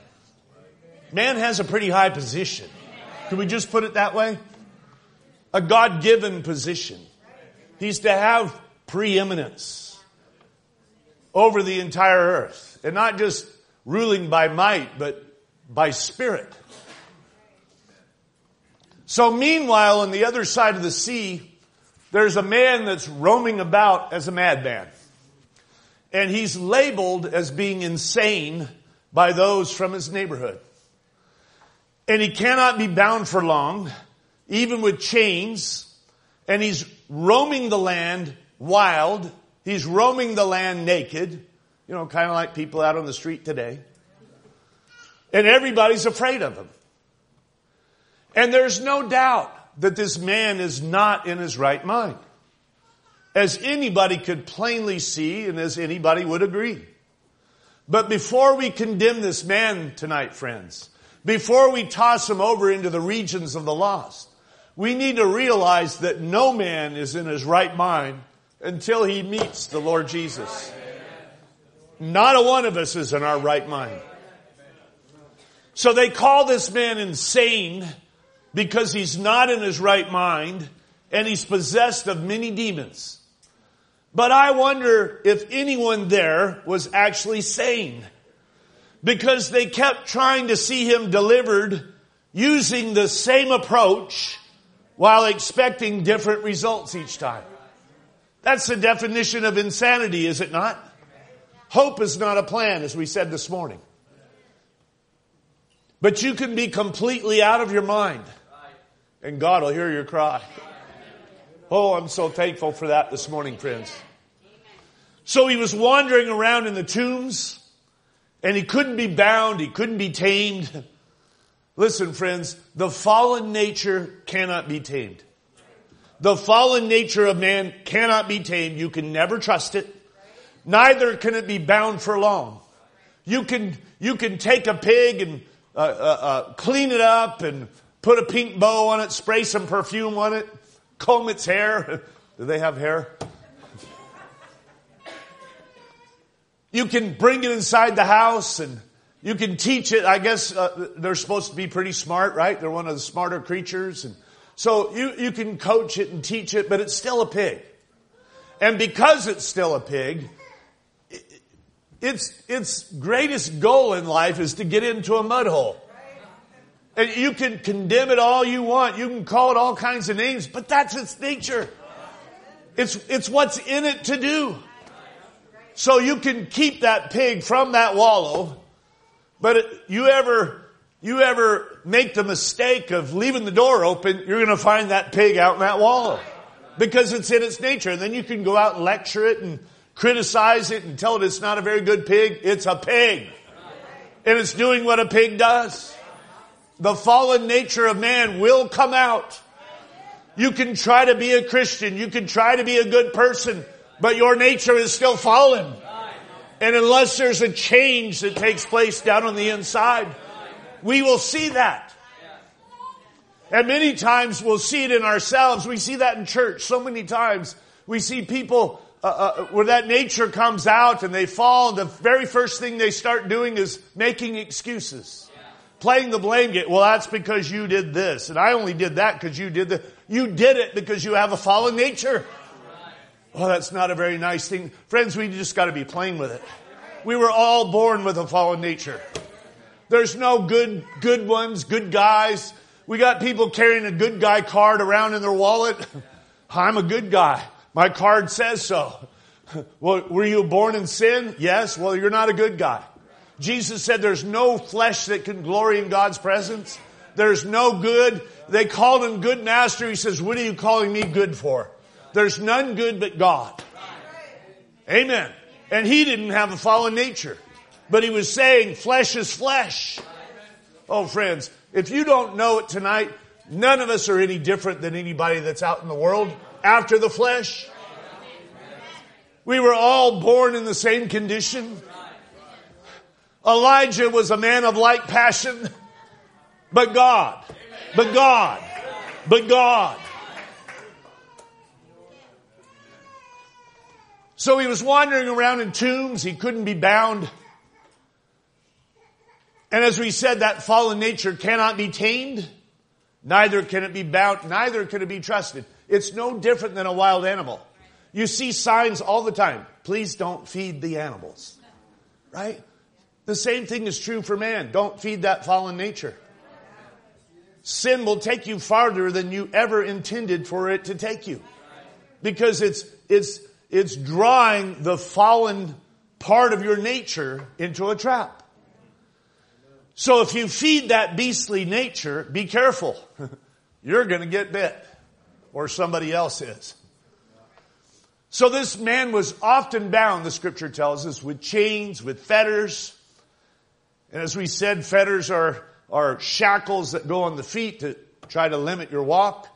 man has a pretty high position. Can we just put it that way? A God-given position. He's to have preeminence over the entire earth. And not just ruling by might, but by spirit. So meanwhile, on the other side of the sea, there's a man that's roaming about as a madman. And he's labeled as being insane by those from his neighborhood. And he cannot be bound for long, even with chains. And he's roaming the land wild. He's roaming the land naked. You know, kind of like people out on the street today. And everybody's afraid of him. And there's no doubt that this man is not in his right mind. As anybody could plainly see and as anybody would agree. But before we condemn this man tonight, friends, before we toss him over into the regions of the lost, we need to realize that no man is in his right mind until he meets the Lord Jesus. Not a one of us is in our right mind. So they call this man insane because he's not in his right mind and he's possessed of many demons. But I wonder if anyone there was actually sane, because they kept trying to see him delivered using the same approach while expecting different results each time. That's the definition of insanity, is it not? Hope is not a plan, as we said this morning. But you can be completely out of your mind, and God will hear your cry. Oh, I'm so thankful for that this morning, friends. So he was wandering around in the tombs, and he couldn't be bound, he couldn't be tamed. Listen, friends, the fallen nature cannot be tamed. The fallen nature of man cannot be tamed. You can never trust it. Neither can it be bound for long. You can, you can take a pig and uh, uh, uh, clean it up and put a pink bow on it, spray some perfume on it, comb its hair. Do they have hair? You can bring it inside the house and you can teach it. I guess uh, they're supposed to be pretty smart, right? They're one of the smarter creatures. And so you, you can coach it and teach it, but it's still a pig. And because it's still a pig, its, its greatest goal in life is to get into a mud hole. And you can condemn it all you want. You can call it all kinds of names, but that's its nature. It's, it's what's in it to do. So you can keep that pig from that wallow, but it, you ever, you ever make the mistake of leaving the door open, you're going to find that pig out in that wallow. Because it's in its nature. And then you can go out and lecture it and criticize it and tell it it's not a very good pig. It's a pig. And it's doing what a pig does. The fallen nature of man will come out. You can try to be a Christian. You can try to be a good person. But your nature is still fallen. And unless there's a change that takes place down on the inside, we will see that. And many times we'll see it in ourselves. We see that in church so many times. We see people uh, uh, where that nature comes out and they fall. The very first thing they start doing is making excuses. Yeah. Playing the blame game. Well, that's because you did this. And I only did that because you did that. You did it because you have a fallen nature. Well, that's not a very nice thing. Friends, we just got to be plain with it. We were all born with a fallen nature. There's no good, good ones, good guys. We got people carrying a good guy card around in their wallet. I'm a good guy. My card says so. Well, were you born in sin? Yes. Well, you're not a good guy. Jesus said there's no flesh that can glory in God's presence. There's no good. They called him good master. He says, what are you calling me good for? There's none good but God. Amen. And he didn't have a fallen nature. But he was saying flesh is flesh. Oh, friends. If you don't know it tonight, none of us are any different than anybody that's out in the world after the flesh. We were all born in the same condition. Elijah was a man of like passion, but God, but God, but God. So he was wandering around in tombs. He couldn't be bound. And as we said, that fallen nature cannot be tamed. Neither can it be bound. Neither can it be trusted. It's no different than a wild animal. You see signs all the time. Please don't feed the animals. Right? The same thing is true for man. Don't feed that fallen nature. Sin will take you farther than you ever intended for it to take you. Because it's, it's, it's drawing the fallen part of your nature into a trap. So if you feed that beastly nature, be careful. You're going to get bit. Or somebody else is. So this man was often bound, the scripture tells us, with chains, with fetters. And as we said, fetters are, are shackles that go on the feet to try to limit your walk.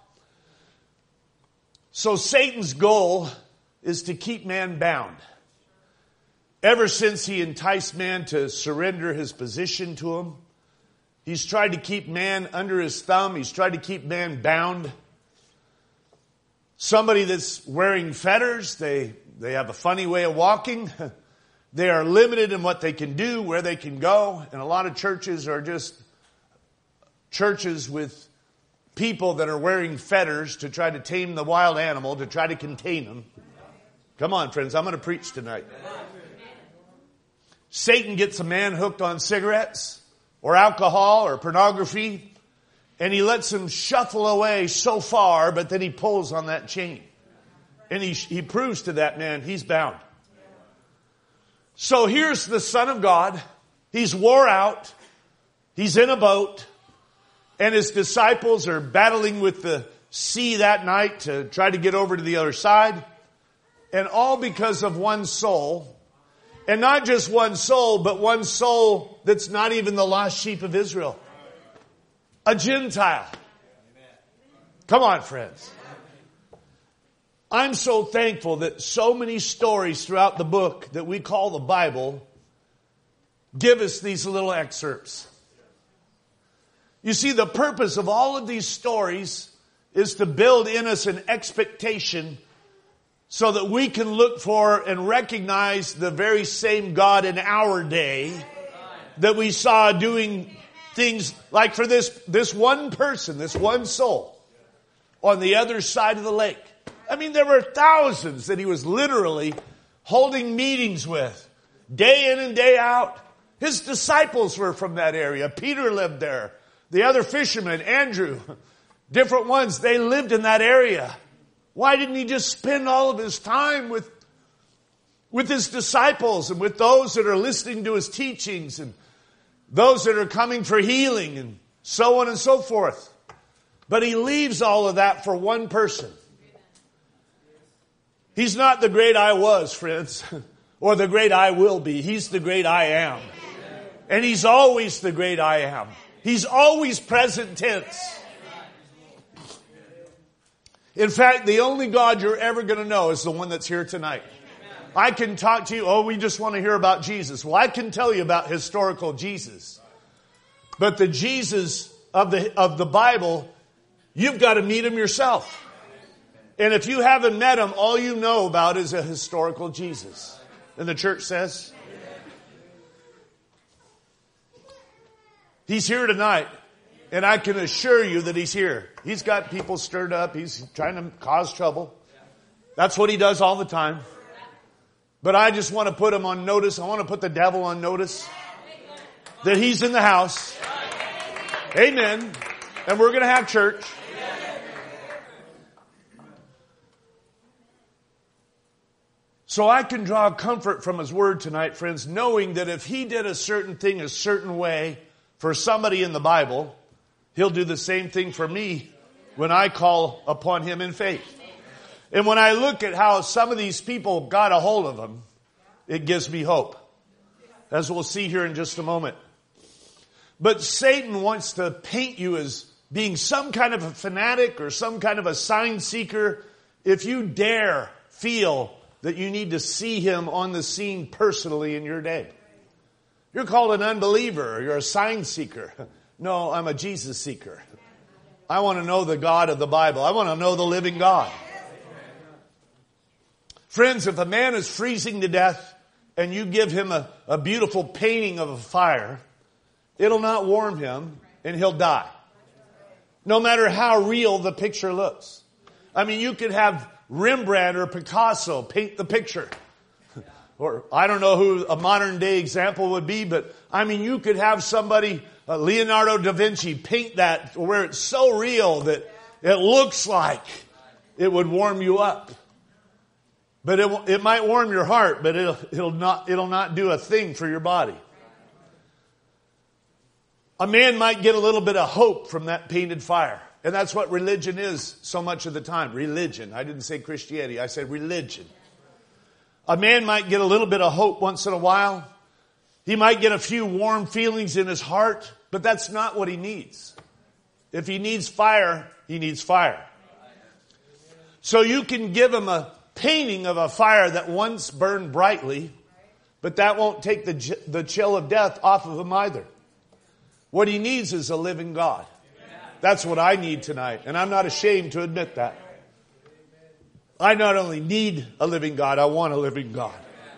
So Satan's goal is to keep man bound. Ever since he enticed man to surrender his position to him, he's tried to keep man under his thumb. He's tried to keep man bound. Somebody that's wearing fetters, they, they have a funny way of walking. They are limited in what they can do, where they can go. And a lot of churches are just churches with people that are wearing fetters to try to tame the wild animal, to try to contain them. Come on, friends, I'm going to preach tonight. Satan gets a man hooked on cigarettes or alcohol or pornography, and he lets him shuffle away so far, but then he pulls on that chain. And he, he proves to that man he's bound. So here's the Son of God. He's wore out. He's in a boat. And his disciples are battling with the sea that night to try to get over to the other side. And all because of one soul. And not just one soul, but one soul that's not even the lost sheep of Israel. A Gentile. Come on, friends. I'm so thankful that so many stories throughout the book that we call the Bible give us these little excerpts. You see, the purpose of all of these stories is to build in us an expectation so that we can look for and recognize the very same God in our day that we saw doing things like for this, this one person, this one soul on the other side of the lake. I mean, there were thousands that he was literally holding meetings with day in and day out. His disciples were from that area. Peter lived there. The other fishermen, Andrew, different ones, they lived in that area. Why didn't he just spend all of his time with, with his disciples and with those that are listening to his teachings and those that are coming for healing and so on and so forth. But he leaves all of that for one person. He's not the great I was, friends, or the great I will be. He's the great I am. And he's always the great I am. He's always present tense. In fact, the only God you're ever going to know is the one that's here tonight. I can talk to you, oh, we just want to hear about Jesus. Well, I can tell you about historical Jesus. But the Jesus of the, of the Bible, you've got to meet him yourself. And if you haven't met him, all you know about is a historical Jesus. And the church says, he's here tonight. And I can assure you that he's here. He's got people stirred up. He's trying to cause trouble. That's what he does all the time. But I just want to put him on notice. I want to put the devil on notice that he's in the house. Amen. And we're going to have church. So I can draw comfort from his word tonight, friends, knowing that if he did a certain thing a certain way for somebody in the Bible, he'll do the same thing for me when I call upon him in faith. And when I look at how some of these people got a hold of him, it gives me hope. As we'll see here in just a moment. But Satan wants to paint you as being some kind of a fanatic or some kind of a sign seeker. If you dare feel that you need to see him on the scene personally in your day. You're called an unbeliever or you're a sign seeker. No, I'm a Jesus seeker. I want to know the God of the Bible. I want to know the living God. Friends, if a man is freezing to death and you give him a, a beautiful painting of a fire, it'll not warm him and he'll die. No matter how real the picture looks. I mean, you could have Rembrandt or Picasso paint the picture. Or I don't know who a modern day example would be, but I mean, you could have somebody, uh, Leonardo da Vinci, paint that where it's so real that it looks like it would warm you up. But it, it might warm your heart, but it'll, it'll not, it'll not do a thing for your body. A man might get a little bit of hope from that painted fire. And that's what religion is so much of the time. Religion. I didn't say Christianity. I said religion. A man might get a little bit of hope once in a while. He might get a few warm feelings in his heart, but that's not what he needs. If he needs fire, he needs fire. So you can give him a painting of a fire that once burned brightly, but that won't take the, the chill of death off of him either. What he needs is a living God. That's what I need tonight, and I'm not ashamed to admit that. I not only need a living God, I want a living God.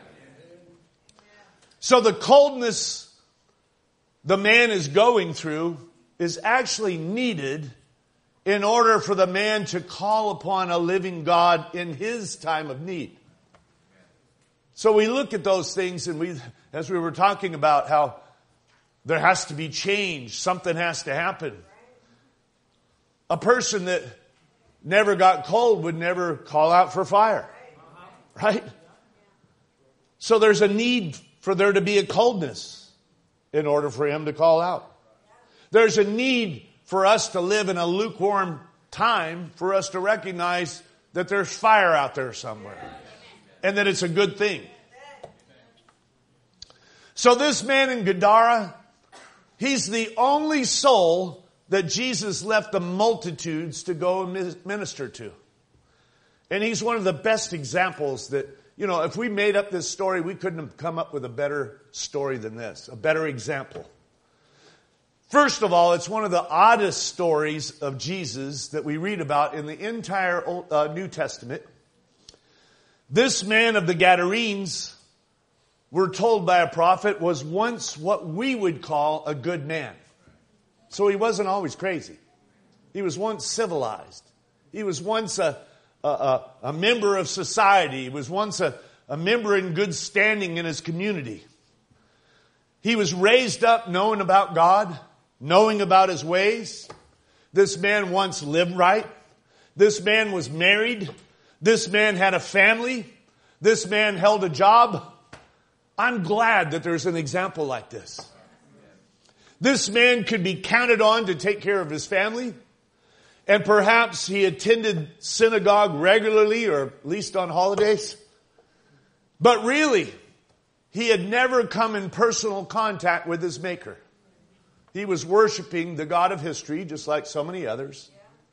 So the coldness the man is going through is actually needed in order for the man to call upon a living God in his time of need. So we look at those things and we, as we were talking about how there has to be change, something has to happen. A person that never got cold would never call out for fire. Right? So there's a need for there to be a coldness in order for him to call out. There's a need for us to live in a lukewarm time for us to recognize that there's fire out there somewhere. And that it's a good thing. So this man in Gadara, he's the only soul that Jesus left the multitudes to go and minister to. And he's one of the best examples that, you know, if we made up this story, we couldn't have come up with a better story than this, a better example. First of all, it's one of the oddest stories of Jesus that we read about in the entire Old, uh, New Testament. This man of the Gadarenes, we're told by a prophet, was once what we would call a good man. So he wasn't always crazy. He was once civilized. He was once a, a, a, a member of society. He was once a, a member in good standing in his community. He was raised up knowing about God, knowing about his ways. This man once lived right. This man was married. This man had a family. This man held a job. I'm glad that there's an example like this. This man could be counted on to take care of his family. And perhaps he attended synagogue regularly, or at least on holidays. But really, he had never come in personal contact with his Maker. He was worshiping the God of history, just like so many others.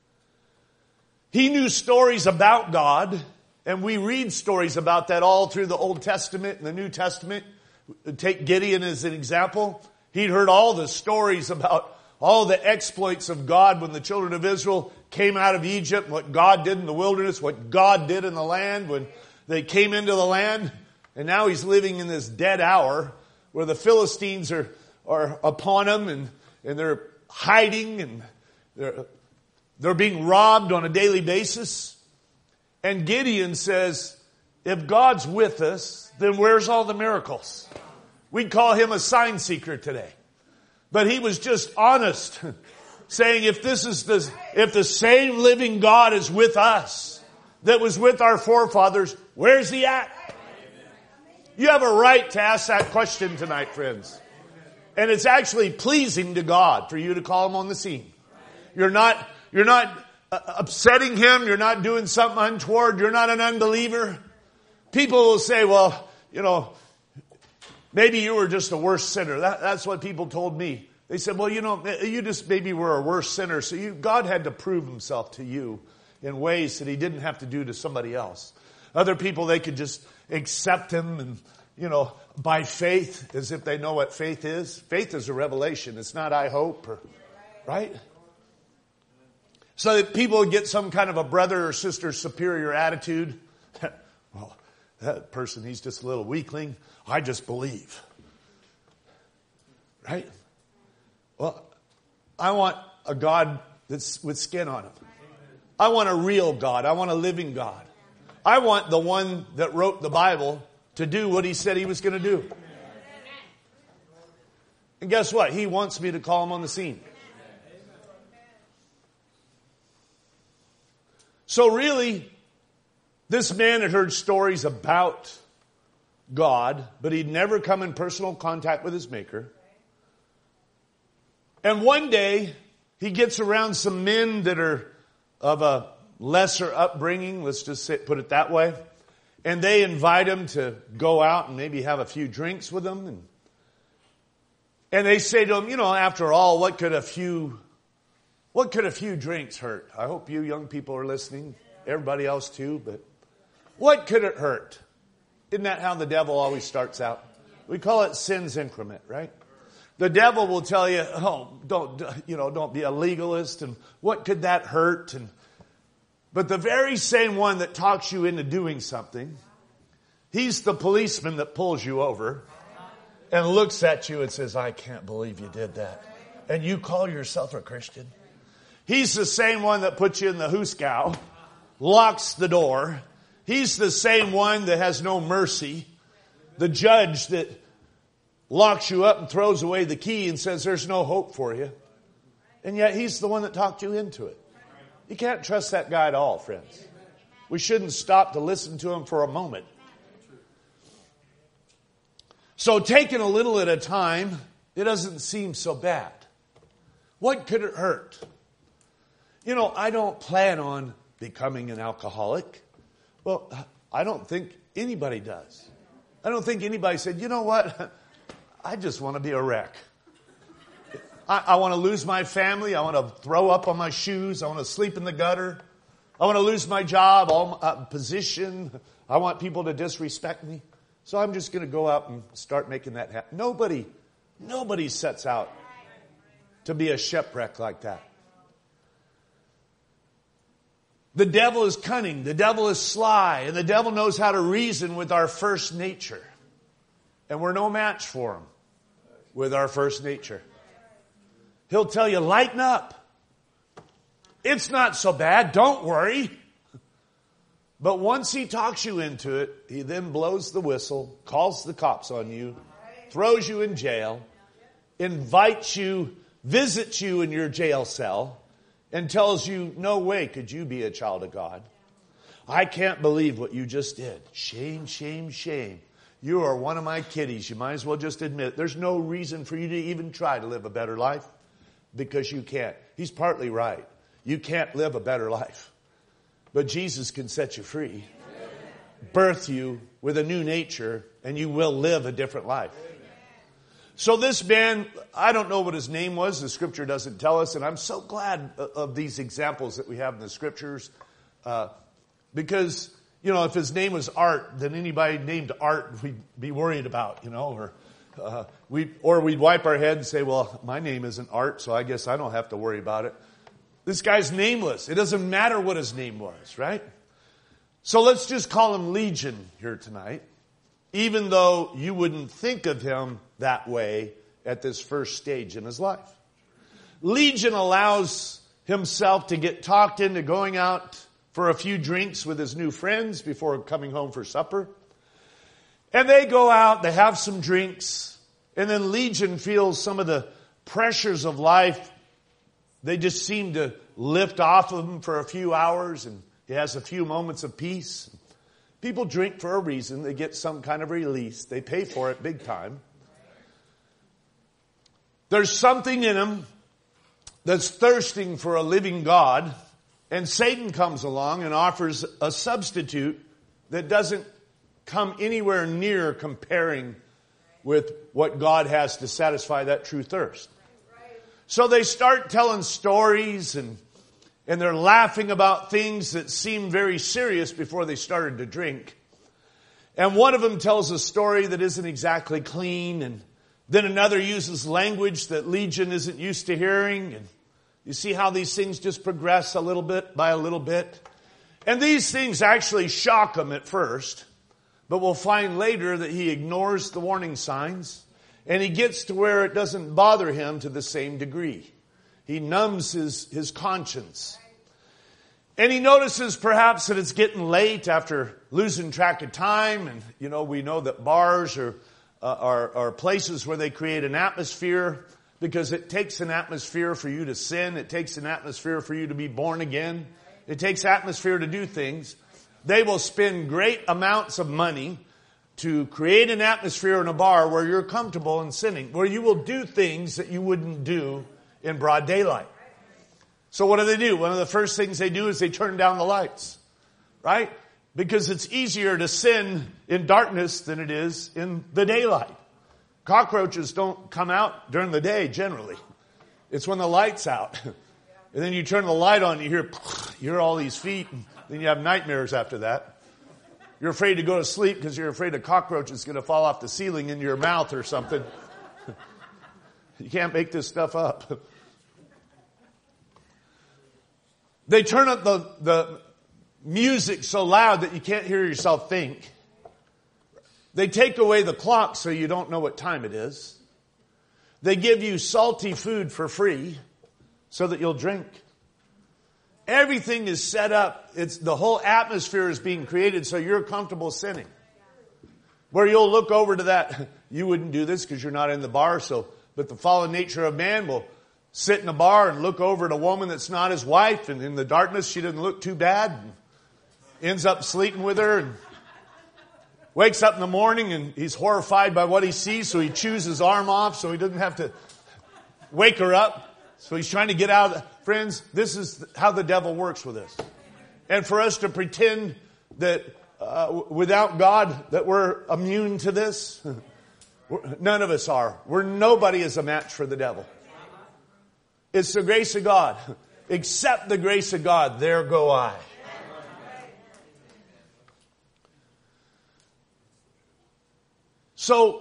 He knew stories about God, and we read stories about that all through the Old Testament and the New Testament. Take Gideon as an example. He'd heard all the stories about all the exploits of God when the children of Israel came out of Egypt, what God did in the wilderness, what God did in the land when they came into the land. And now he's living in this dead hour where the Philistines are, are upon him, and, and they're hiding, and they're, they're being robbed on a daily basis. And Gideon says, if God's with us, then where's all the miracles? We'd call him a sign seeker today. But he was just honest, saying if this is the, if the same living God is with us that was with our forefathers, where's he at? You have a right to ask that question tonight, friends. And it's actually pleasing to God for you to call him on the scene. You're not, you're not upsetting him. You're not doing something untoward. You're not an unbeliever. People will say, well, you know, maybe you were just a worse sinner. That, that's what people told me. They said, well, you know, you just maybe were a worse sinner. So you, God had to prove himself to you in ways that he didn't have to do to somebody else. Other people, they could just accept him and, you know, by faith, as if they know what faith is. Faith is a revelation. It's not I hope, or, right? So that people would get some kind of a brother or sister superior attitude. Well, that person, he's just a little weakling. I just believe. Right? Well, I want a God that's with skin on him. I want a real God. I want a living God. I want the one that wrote the Bible to do what he said he was going to do. And guess what? He wants me to call him on the scene. So really, this man had heard stories about God, but he'd never come in personal contact with his Maker. And one day, he gets around some men that are of a lesser upbringing, let's just say, put it that way. And they invite him to go out and maybe have a few drinks with them. And, and they say to him, you know, after all, what could a few, what could a few drinks hurt? I hope you young people are listening. Everybody else too, but what could it hurt? Isn't that how the devil always starts out? We call it sin's increment, right? The devil will tell you, oh, don't, you know, don't be a legalist, and what could that hurt? And but the very same one that talks you into doing something, he's the policeman that pulls you over and looks at you and says, I can't believe you did that. And you call yourself a Christian? He's the same one that puts you in the hoosegow, locks the door. He's the same one that has no mercy. The judge that locks you up and throws away the key and says there's no hope for you. And yet he's the one that talked you into it. You can't trust that guy at all, friends. We shouldn't stop to listen to him for a moment. So taking a little at a time, it doesn't seem so bad. What could it hurt? You know, I don't plan on becoming an alcoholic. Well, I don't think anybody does. I don't think anybody said, you know what? I just want to be a wreck. I, I want to lose my family. I want to throw up on my shoes. I want to sleep in the gutter. I want to lose my job, all my uh, position. I want people to disrespect me. So I'm just going to go out and start making that happen. Nobody, nobody sets out to be a shipwreck like that. The devil is cunning. The devil is sly. And the devil knows how to reason with our first nature. And we're no match for him with our first nature. He'll tell you, lighten up. It's not so bad. Don't worry. But once he talks you into it, he then blows the whistle, calls the cops on you, throws you in jail, invites you, visits you in your jail cell, and tells you, no way could you be a child of God. I can't believe what you just did. Shame, shame, shame. You are one of my kiddies. You might as well just admit it. There's no reason for you to even try to live a better life because you can't. He's partly right. You can't live a better life. But Jesus can set you free, birth you with a new nature, and you will live a different life. So this man, I don't know what his name was. The scripture doesn't tell us. And I'm so glad of these examples that we have in the scriptures. Uh, because, you know, if his name was Art, then anybody named Art we'd be worried about, you know. Or, uh, we, or we'd wipe our head and say, well, my name isn't Art, so I guess I don't have to worry about it. This guy's nameless. It doesn't matter what his name was, right? So let's just call him Legion here tonight. Even though you wouldn't think of him that way at this first stage in his life. Legion allows himself to get talked into going out for a few drinks with his new friends before coming home for supper. And they go out, they have some drinks, and then Legion feels some of the pressures of life. They just seem to lift off of him for a few hours, and he has a few moments of peace. People drink for a reason. They get some kind of release. They pay for it big time. There's something in him that's thirsting for a living God, and Satan comes along and offers a substitute that doesn't come anywhere near comparing with what God has to satisfy that true thirst. So they start telling stories, and And they're laughing about things that seem very serious before they started to drink. And one of them tells a story that isn't exactly clean. And then another uses language that Legion isn't used to hearing. And you see how these things just progress a little bit by a little bit. And these things actually shock him at first. But we'll find later that he ignores the warning signs. And he gets to where it doesn't bother him to the same degree. He numbs his, his conscience. And he notices perhaps that it's getting late after losing track of time. And, you know, we know that bars are, uh, are, are places where they create an atmosphere because it takes an atmosphere for you to sin. It takes an atmosphere for you to be born again. It takes atmosphere to do things. They will spend great amounts of money to create an atmosphere in a bar where you're comfortable in sinning, where you will do things that you wouldn't do in broad daylight. So what do they do? One of the first things they do is they turn down the lights, right? Because it's easier to sin in darkness than it is in the daylight. Cockroaches don't come out during the day generally. It's when the light's out. And then you turn the light on, you hear, you hear all these feet, and then you have nightmares after that. You're afraid to go to sleep because you're afraid a cockroach is going to fall off the ceiling into your mouth or something. You can't make this stuff up. They turn up the, the music so loud that you can't hear yourself think. They take away the clock so you don't know what time it is. They give you salty food for free so that you'll drink. Everything is set up. It's the whole atmosphere is being created so you're comfortable sinning. Where you'll look over to that. You wouldn't do this because you're not in the bar, so... But the fallen nature of man will sit in a bar and look over at a woman that's not his wife, and in the darkness she doesn't look too bad, and ends up sleeping with her, and wakes up in the morning and he's horrified by what he sees, so he chews his arm off so he doesn't have to wake her up. So he's trying to get out of the... Friends, this is how the devil works with us. And for us to pretend that uh, without God that we're immune to this... None of us are. We're nobody is a match for the devil. It's the grace of God. Accept the grace of God. There go I. So,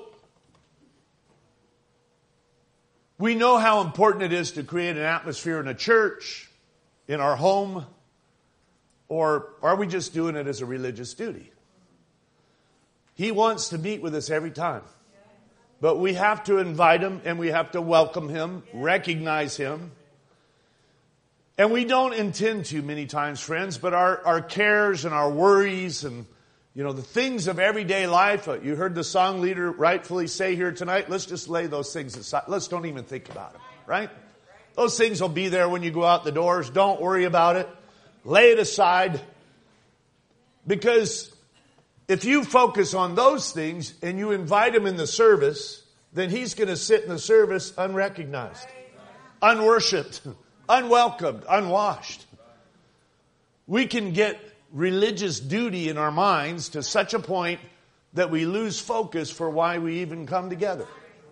we know how important it is to create an atmosphere in a church, in our home, or are we just doing it as a religious duty? He wants to meet with us every time. But we have to invite him and we have to welcome him, recognize him. And we don't intend to many times, friends, but our, our cares and our worries and, you know, the things of everyday life, uh, you heard the song leader rightfully say here tonight, let's just lay those things aside. Let's don't even think about them, right? Those things will be there when you go out the doors. Don't worry about it. Lay it aside. Because if you focus on those things and you invite him in the service, then he's going to sit in the service unrecognized, unworshipped, unwelcomed, unwashed. We can get religious duty in our minds to such a point that we lose focus for why we even come together.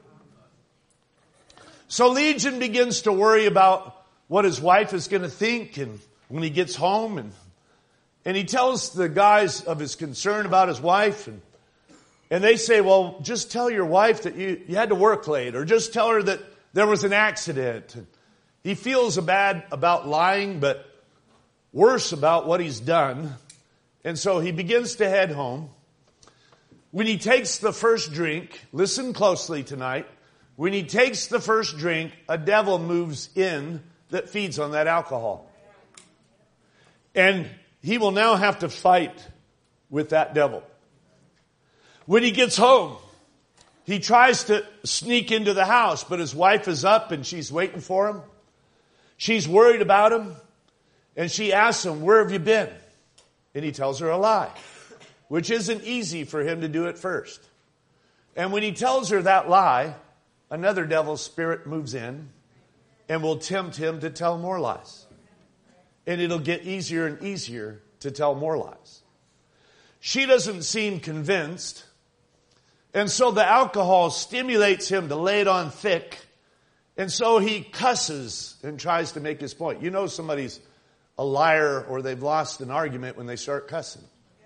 So Legion begins to worry about what his wife is going to think and when he gets home, and and he tells the guys of his concern about his wife, and and they say, well, just tell your wife that you, you had to work late, or just tell her that there was an accident. And he feels bad about lying, but worse about what he's done. And so he begins to head home. When he takes the first drink, listen closely tonight, when he takes the first drink, a devil moves in that feeds on that alcohol. And he will now have to fight with that devil. When he gets home, he tries to sneak into the house, but his wife is up and she's waiting for him. She's worried about him, and she asks him, where have you been? And he tells her a lie, which isn't easy for him to do at first. And when he tells her that lie, another devil's spirit moves in and will tempt him to tell more lies. And it'll get easier and easier to tell more lies. She doesn't seem convinced. And so the alcohol stimulates him to lay it on thick. And so he cusses and tries to make his point. You know somebody's a liar or they've lost an argument when they start cussing.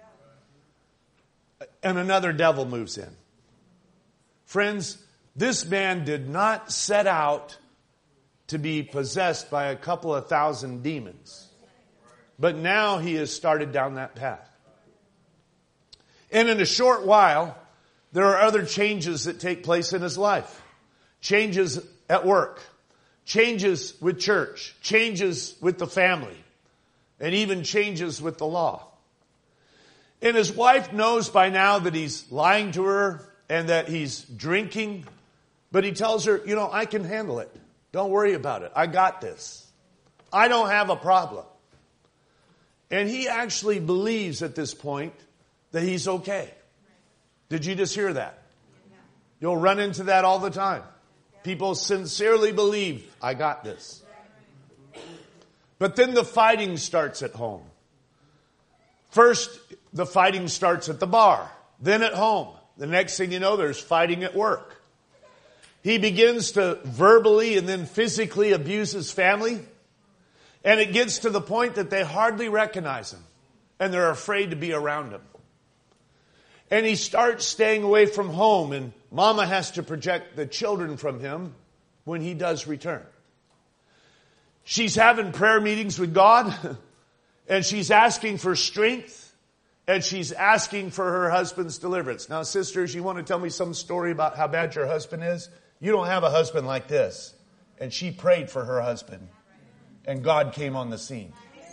And another devil moves in. Friends, this man did not set out to be possessed by a couple of thousand demons. But now he has started down that path. And in a short while, there are other changes that take place in his life. Changes at work. Changes with church. Changes with the family. And even changes with the law. And his wife knows by now that he's lying to her and that he's drinking. But he tells her, you know, I can handle it. Don't worry about it. I got this. I don't have a problem. And he actually believes at this point that he's okay. Did you just hear that? You'll run into that all the time. People sincerely believe, I got this. But then the fighting starts at home. First, the fighting starts at the bar, then at home. The next thing you know, there's fighting at work. He begins to verbally and then physically abuse his family. And it gets to the point that they hardly recognize him. And they're afraid to be around him. And he starts staying away from home. And mama has to protect the children from him when he does return. She's having prayer meetings with God. And she's asking for strength. And she's asking for her husband's deliverance. Now, sisters, you want to tell me some story about how bad your husband is? You don't have a husband like this. And she prayed for her husband. And God came on the scene.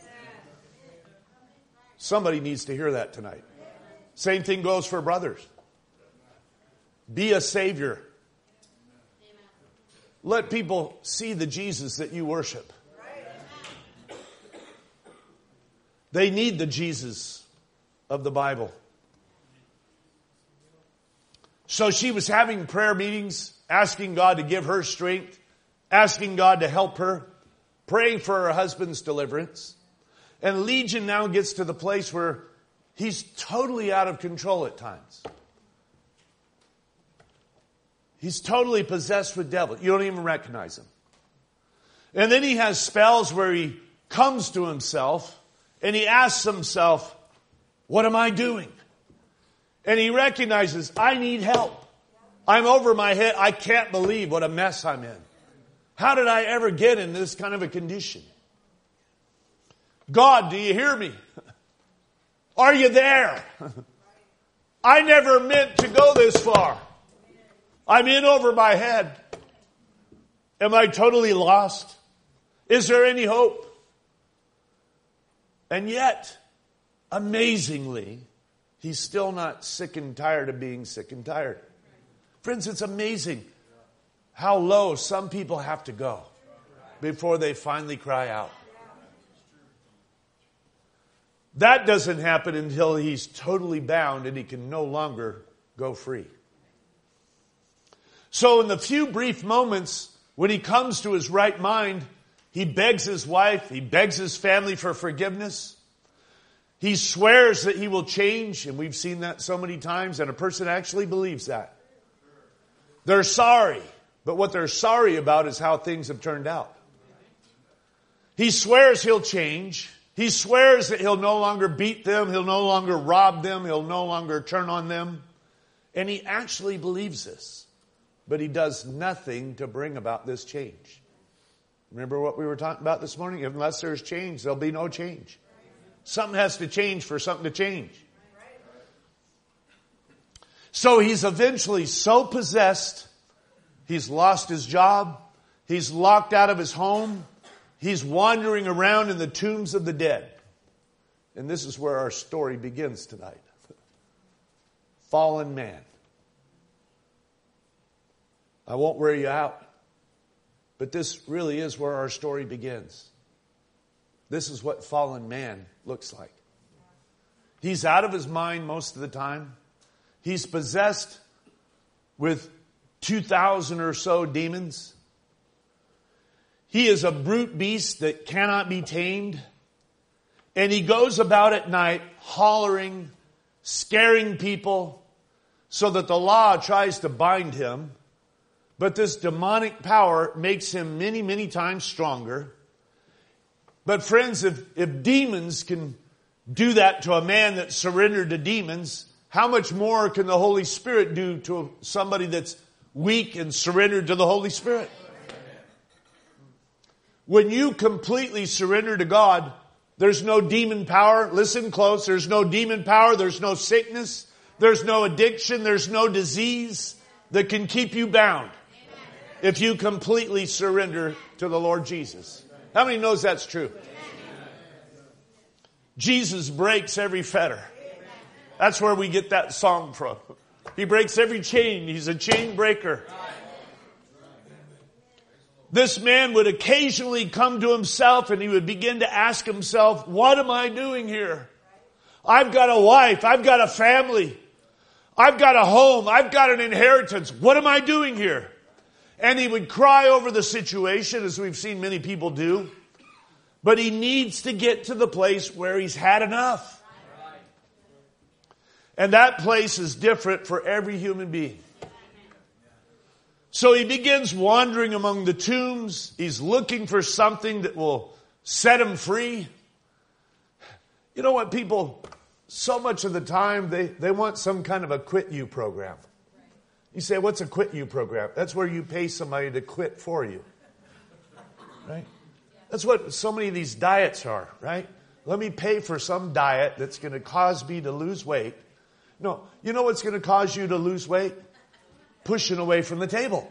Somebody needs to hear that tonight. Same thing goes for brothers. Be a savior. Let people see the Jesus that you worship. They need the Jesus of the Bible. So she was having prayer meetings, asking God to give her strength, asking God to help her, praying for her husband's deliverance. And Legion now gets to the place where he's totally out of control at times. He's totally possessed with devil. You don't even recognize him. And then he has spells where he comes to himself and he asks himself, what am I doing? And he recognizes, I need help. I'm over my head. I can't believe what a mess I'm in. How did I ever get in this kind of a condition? God, do you hear me? Are you there? I never meant to go this far. I'm in over my head. Am I totally lost? Is there any hope? And yet, amazingly, he's still not sick and tired of being sick and tired. Friends, it's amazing how low some people have to go before they finally cry out. That doesn't happen until he's totally bound and he can no longer go free. So in the few brief moments when he comes to his right mind, he begs his wife, he begs his family for forgiveness. He swears that he will change, and we've seen that so many times, and a person actually believes that. They're sorry, but what they're sorry about is how things have turned out. He swears he'll change. He swears that he'll no longer beat them, he'll no longer rob them, he'll no longer turn on them. And he actually believes this. But he does nothing to bring about this change. Remember what we were talking about this morning? Unless there's change, there'll be no change. Something has to change for something to change. So he's eventually so possessed, he's lost his job, he's locked out of his home, he's wandering around in the tombs of the dead. And this is where our story begins tonight. Fallen man. I won't wear you out, but this really is where our story begins. This is what fallen man looks like. He's out of his mind most of the time. He's possessed with two thousand or so demons. He is a brute beast that cannot be tamed. And he goes about at night hollering, scaring people so that the law tries to bind him. But this demonic power makes him many, many times stronger. But friends, if, if demons can do that to a man that's surrendered to demons, how much more can the Holy Spirit do to somebody that's weak and surrendered to the Holy Spirit? When you completely surrender to God, there's no demon power. Listen close. There's no demon power. There's no sickness. There's no addiction. There's no disease that can keep you bound if you completely surrender to the Lord Jesus. How many knows that's true? Jesus breaks every fetter. That's where we get that song from. He breaks every chain. He's a chain breaker. This man would occasionally come to himself and he would begin to ask himself, what am I doing here? I've got a wife. I've got a family. I've got a home. I've got an inheritance. What am I doing here? And he would cry over the situation, as we've seen many people do. But he needs to get to the place where he's had enough. And that place is different for every human being. So he begins wandering among the tombs. He's looking for something that will set him free. You know what, people, so much of the time, they, they want some kind of a quit you program. You say, what's a quit you program? That's where you pay somebody to quit for you. Right? That's what so many of these diets are, right? Let me pay for some diet that's going to cause me to lose weight. No, you know what's going to cause you to lose weight? Pushing away from the table.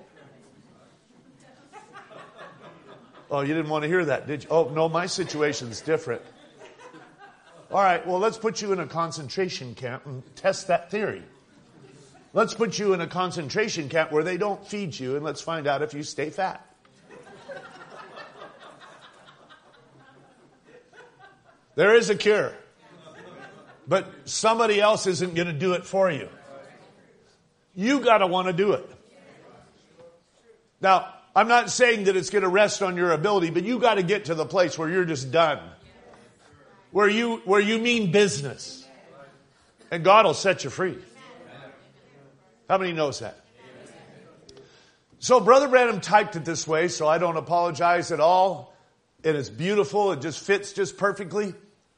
Oh, you didn't want to hear that, did you? Oh, no, my situation's different. All right, well, let's put you in a concentration camp and test that theory. Let's put you in a concentration camp where they don't feed you, and let's find out if you stay fat. There is a cure. But somebody else isn't going to do it for you. You got to want to do it. Now, I'm not saying that it's going to rest on your ability, but you got to get to the place where you're just done. Where you, where you mean business. And God will set you free. How many knows that? So Brother Branham typed it this way, so I don't apologize at all. And it's beautiful. It just fits just perfectly.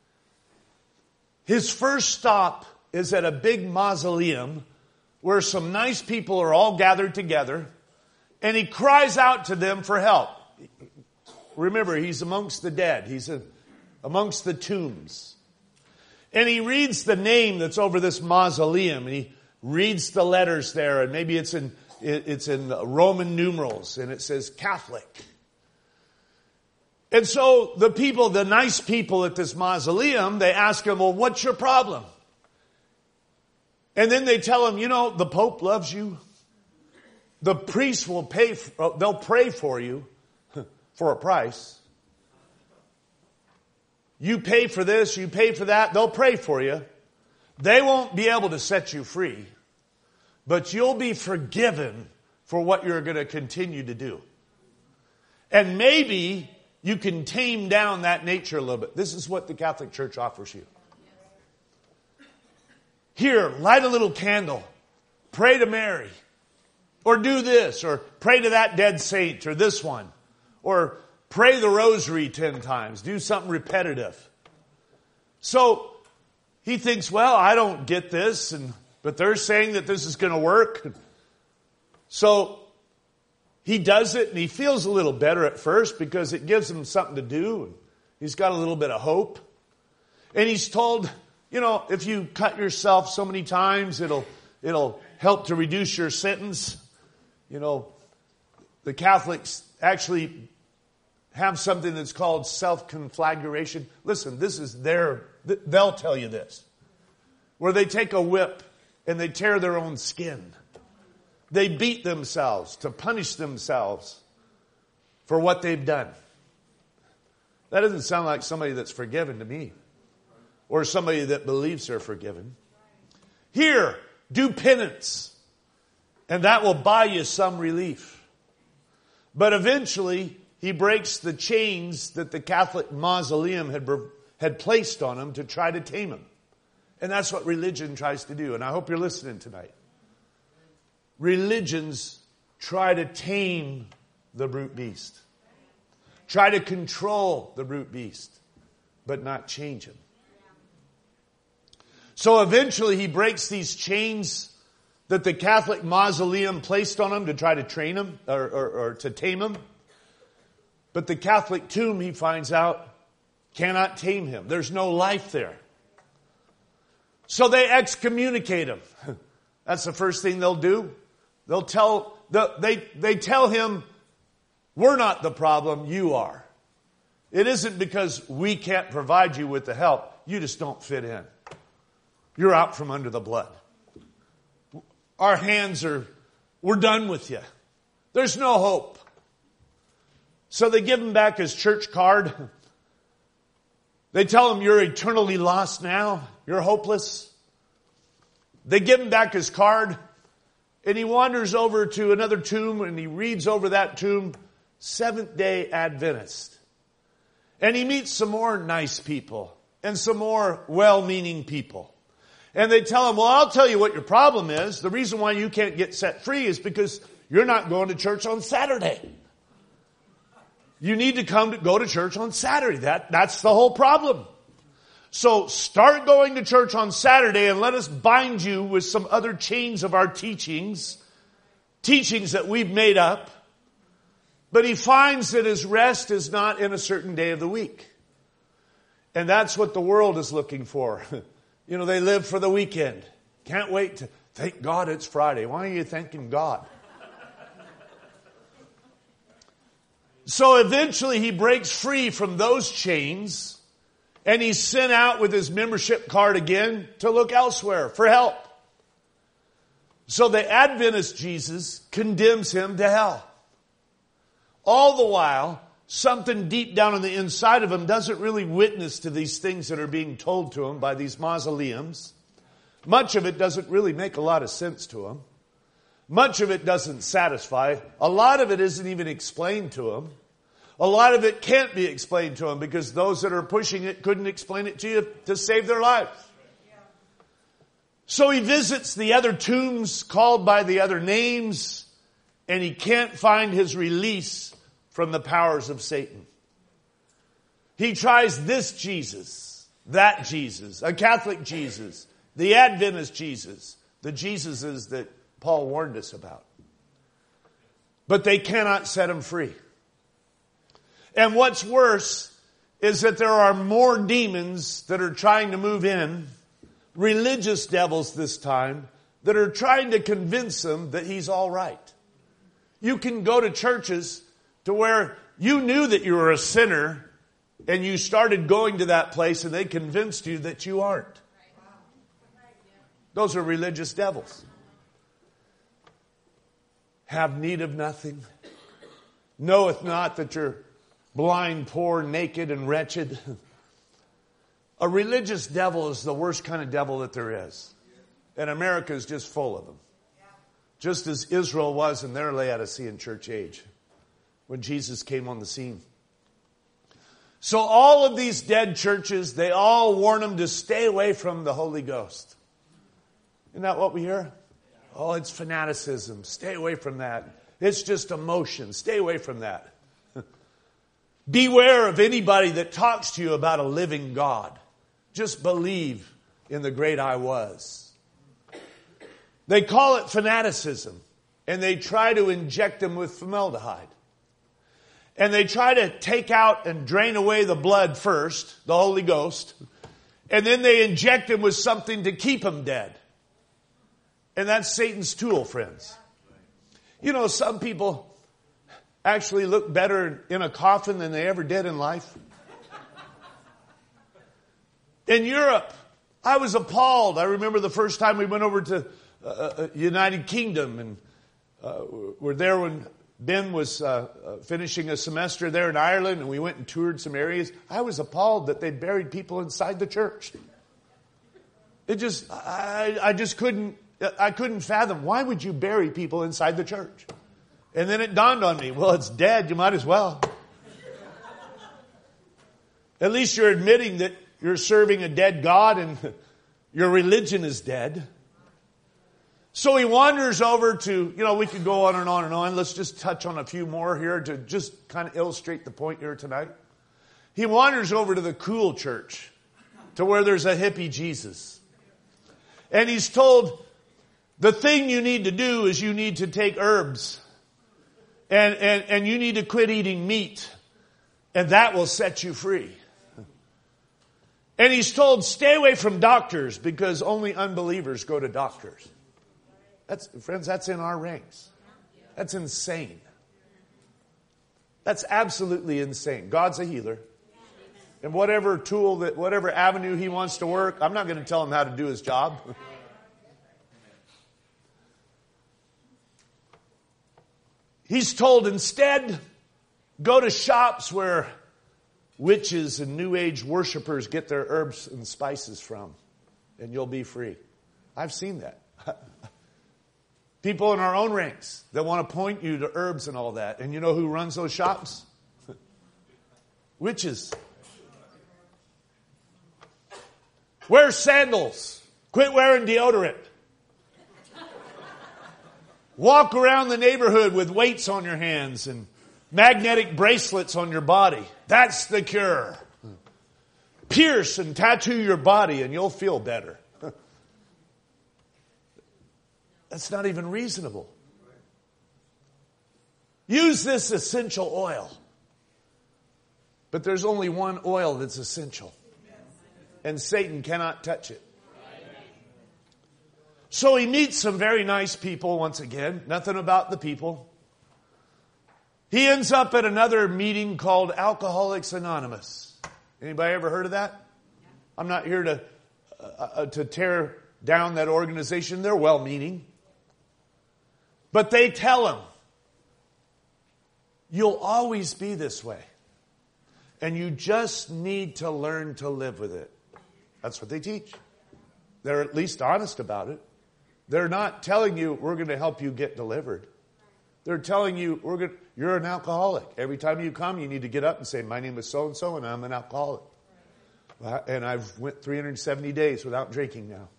His first stop is at a big mausoleum where some nice people are all gathered together. And he cries out to them for help. Remember, he's amongst the dead. He's a, amongst the tombs. And he reads the name that's over this mausoleum. And he reads the letters there. And maybe it's in, it's in Roman numerals. And it says Catholic. And so the people, the nice people at this mausoleum, they ask him, well, what's your problem? And then they tell him, you know, the Pope loves you. The priests will pay, they'll pray for you for a price. You pay for this, you pay for that. They'll pray for you. They won't be able to set you free. But you'll be forgiven for what you're going to continue to do. And maybe you can tame down that nature a little bit. This is what the Catholic Church offers you. Here, light a little candle. Pray to Mary. Or do this. Or pray to that dead saint. Or this one. Or pray the rosary ten times. Do something repetitive. So he thinks, well, I don't get this. And but they're saying that this is going to work. So he does it and he feels a little better at first because it gives him something to do. He's got a little bit of hope. And he's told, you know, if you cut yourself so many times, it'll it'll help to reduce your sentence. You know, the Catholics actually have something that's called self-conflagration. Listen, this is their, they'll tell you this. Where they take a whip and they tear their own skin. They beat themselves to punish themselves for what they've done. That doesn't sound like somebody that's forgiven to me. Or somebody that believes they're forgiven. Here, do penance. And that will buy you some relief. But eventually, he breaks the chains that the Catholic mausoleum had, had placed on him to try to tame him. And that's what religion tries to do. And I hope you're listening tonight. Religions try to tame the brute beast. Try to control the brute beast. But not change him. So eventually he breaks these chains that the Catholic mausoleum placed on him to try to train him or, or, or to tame him. But the Catholic tomb, he finds out, cannot tame him. There's no life there. So they excommunicate him. That's the first thing they'll do. They'll tell, they, they tell him, we're not the problem, you are. It isn't because we can't provide you with the help. You just don't fit in. You're out from under the blood. Our hands are, we're done with you. There's no hope. So they give him back his church card. They tell him you're eternally lost now. You're hopeless. They give him back his card. And he wanders over to another tomb and he reads over that tomb, Seventh-day Adventist. And he meets some more nice people and some more well-meaning people. And they tell him, well, I'll tell you what your problem is. The reason why you can't get set free is because you're not going to church on Saturday. You need to come to go to church on Saturday. That, that's the whole problem. So start going to church on Saturday and let us bind you with some other chains of our teachings. Teachings that we've made up. But he finds that his rest is not in a certain day of the week. And that's what the world is looking for. You know, they live for the weekend. Can't wait to, thank God it's Friday. Why are you thanking God? So eventually he breaks free from those chains and he's sent out with his membership card again to look elsewhere for help. So the Adventist Jesus condemns him to hell. All the while, something deep down on the inside of him doesn't really witness to these things that are being told to him by these mausoleums. Much of it doesn't really make a lot of sense to him. Much of it doesn't satisfy. A lot of it isn't even explained to him. A lot of it can't be explained to him because those that are pushing it couldn't explain it to you to save their lives. So he visits the other tombs called by the other names, and he can't find his release from the powers of Satan. He tries this Jesus, that Jesus, a Catholic Jesus, the Adventist Jesus, the Jesuses that Paul warned us about. But they cannot set him free. And what's worse is that there are more demons that are trying to move in, religious devils this time, that are trying to convince him that he's all right. You can go to churches to where you knew that you were a sinner and you started going to that place and they convinced you that you aren't. Those are religious devils. Have need of nothing. Knoweth not that you're blind, poor, naked, and wretched. A religious devil is the worst kind of devil that there is. And America is just full of them. Just as Israel was in their Laodicean church age when Jesus came on the scene. So all of these dead churches, they all warn them to stay away from the Holy Ghost. Isn't that what we hear? Oh, it's fanaticism. Stay away from that. It's just emotion. Stay away from that. Beware of anybody that talks to you about a living God. Just believe in the great I was. They call it fanaticism. And they try to inject them with formaldehyde. And they try to take out and drain away the blood first, the Holy Ghost. And then they inject them with something to keep them dead. And that's Satan's tool, friends. You know, some people actually look better in a coffin than they ever did in life. In Europe, I was appalled. I remember the first time we went over to uh, United Kingdom, and uh, we're there when Ben was uh, uh, finishing a semester there in Ireland, and we went and toured some areas. I was appalled that they'd buried people inside the church. It just, I, I just couldn't, I couldn't fathom. Why would you bury people inside the church? And then it dawned on me, well, it's dead. You might as well. At least you're admitting that you're serving a dead God and your religion is dead. So he wanders over to, you know, we could go on and on and on. Let's just touch on a few more here to just kind of illustrate the point here tonight. He wanders over to the cool church, to where there's a hippie Jesus. And he's told, the thing you need to do is you need to take herbs. And, and, and you need to quit eating meat. And that will set you free. And he's told, stay away from doctors because only unbelievers go to doctors. That's, friends, that's in our ranks. That's insane. That's absolutely insane. God's a healer. And whatever tool, that, whatever avenue he wants to work, I'm not going to tell him how to do his job. He's told instead, go to shops where witches and New Age worshipers get their herbs and spices from, and you'll be free. I've seen that. People in our own ranks that want to point you to herbs and all that. And you know who runs those shops? Witches. Wear sandals. Quit wearing deodorant. Walk around the neighborhood with weights on your hands and magnetic bracelets on your body. That's the cure. Pierce and tattoo your body and you'll feel better. That's not even reasonable. Use this essential oil. But there's only one oil that's essential. And Satan cannot touch it. So he meets some very nice people once again. Nothing about the people. He ends up at another meeting called Alcoholics Anonymous. Anybody ever heard of that? I'm not here to uh, to tear down that organization. They're well-meaning. But they tell him, you'll always be this way. And you just need to learn to live with it. That's what they teach. They're at least honest about it. They're not telling you, we're going to help you get delivered. They're telling you, we're going, you're an alcoholic. Every time you come, you need to get up and say, my name is so-and-so, and I'm an alcoholic. And I've went three hundred seventy days without drinking now.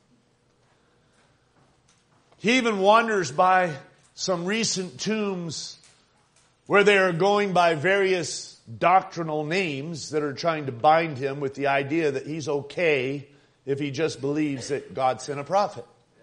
He even wanders by some recent tombs where they are going by various doctrinal names that are trying to bind him with the idea that he's okay if he just believes that God sent a prophet.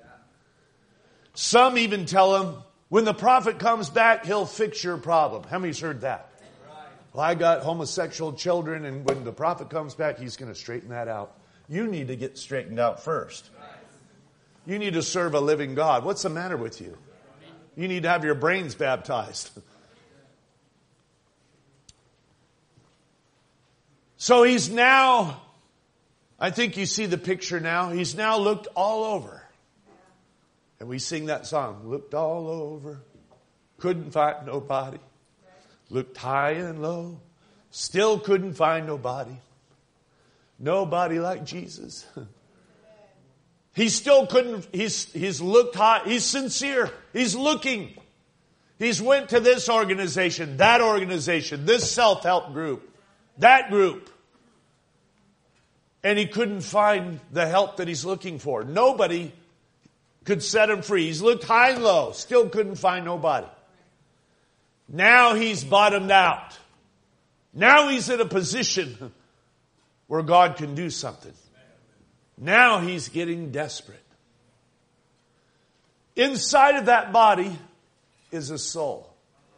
Some even tell him, when the prophet comes back, he'll fix your problem. How many's heard that? Well, I got homosexual children, and when the prophet comes back, he's going to straighten that out. You need to get straightened out first. You need to serve a living God. What's the matter with you? You need to have your brains baptized. So he's now, I think you see the picture now, he's now looked all over. And we sing that song, looked all over, couldn't find nobody. Looked high and low, still couldn't find nobody. Nobody like Jesus. He still couldn't, he's, he's looked high, he's sincere, he's looking. He's went to this organization, that organization, this self-help group, that group. And he couldn't find the help that he's looking for. Nobody could set him free. He's looked high and low, still couldn't find nobody. Now he's bottomed out. Now he's in a position where God can do something. Now he's getting desperate. Inside of that body is a soul.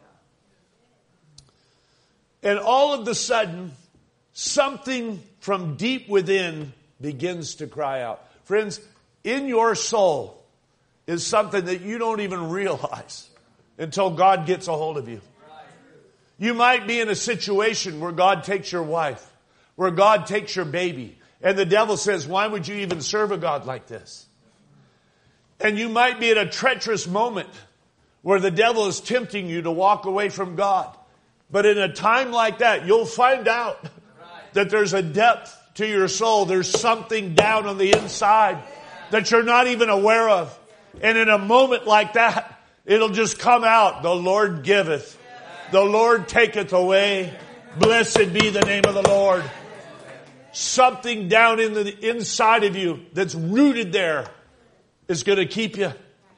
And all of a sudden, something from deep within begins to cry out. Friends, in your soul is something that you don't even realize until God gets a hold of you. You might be in a situation where God takes your wife, where God takes your baby, and the devil says, why would you even serve a God like this? And you might be at a treacherous moment where the devil is tempting you to walk away from God. But in a time like that, you'll find out that there's a depth to your soul. There's something down on the inside that you're not even aware of. And in a moment like that, it'll just come out. The Lord giveth. The Lord taketh away. Blessed be the name of the Lord. Something down in the inside of you that's rooted there is going to keep you.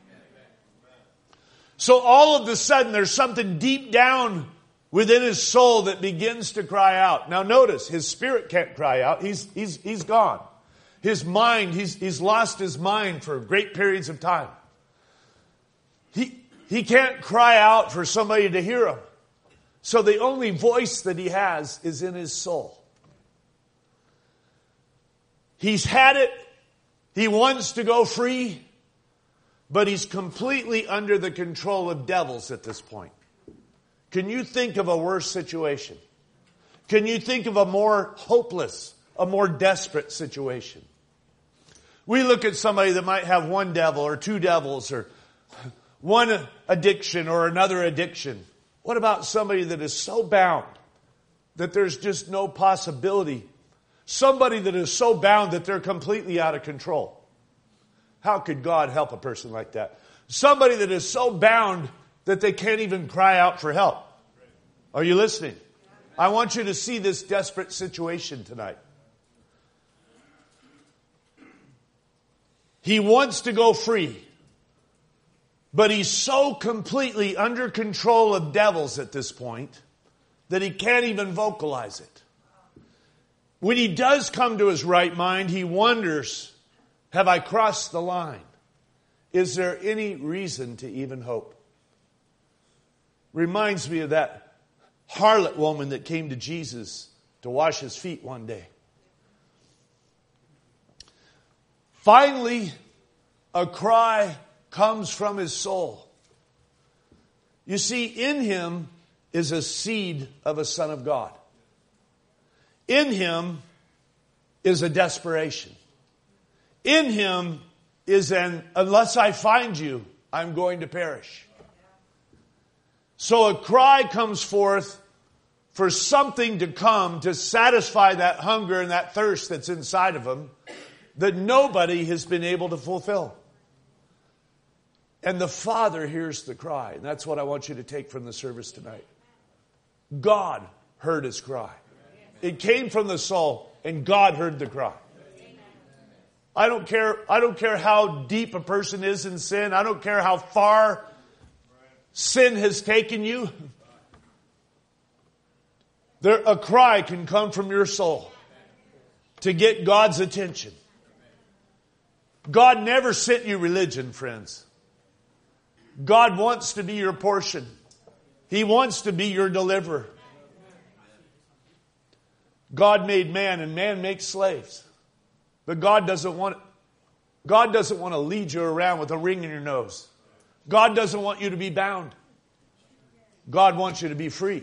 So all of a sudden there's something deep down within his soul that begins to cry out. Now notice, his spirit can't cry out. He's, he's, he's gone. His mind, he's, he's lost his mind for great periods of time. He, he can't cry out for somebody to hear him. So the only voice that he has is in his soul. He's had it. He wants to go free. But he's completely under the control of devils at this point. Can you think of a worse situation? Can you think of a more hopeless, a more desperate situation? We look at somebody that might have one devil or two devils or one addiction or another addiction. What about somebody that is so bound that there's just no possibility? Somebody that is so bound that they're completely out of control. How could God help a person like that? Somebody that is so bound that they can't even cry out for help. Are you listening? I want you to see this desperate situation tonight. He wants to go free, but he's so completely under control of devils at this point that he can't even vocalize it. When he does come to his right mind, he wonders, have I crossed the line? Is there any reason to even hope? Reminds me of that harlot woman that came to Jesus to wash his feet one day. Finally, a cry comes from his soul. You see, in him is a seed of a son of God. In him is a desperation. In him is an, unless I find you, I'm going to perish. So a cry comes forth for something to come to satisfy that hunger and that thirst that's inside of him that nobody has been able to fulfill. And the Father hears the cry. And that's what I want you to take from the service tonight. God heard his cry. It came from the soul, and God heard the cry. I don't care, I don't care how deep a person is in sin. I don't care how far sin has taken you. There, a cry can come from your soul to get God's attention. God never sent you religion, friends. God wants to be your portion. He wants to be your deliverer. God made man and man makes slaves. But God doesn't want, God doesn't want to lead you around with a ring in your nose. God doesn't want you to be bound. God wants you to be free.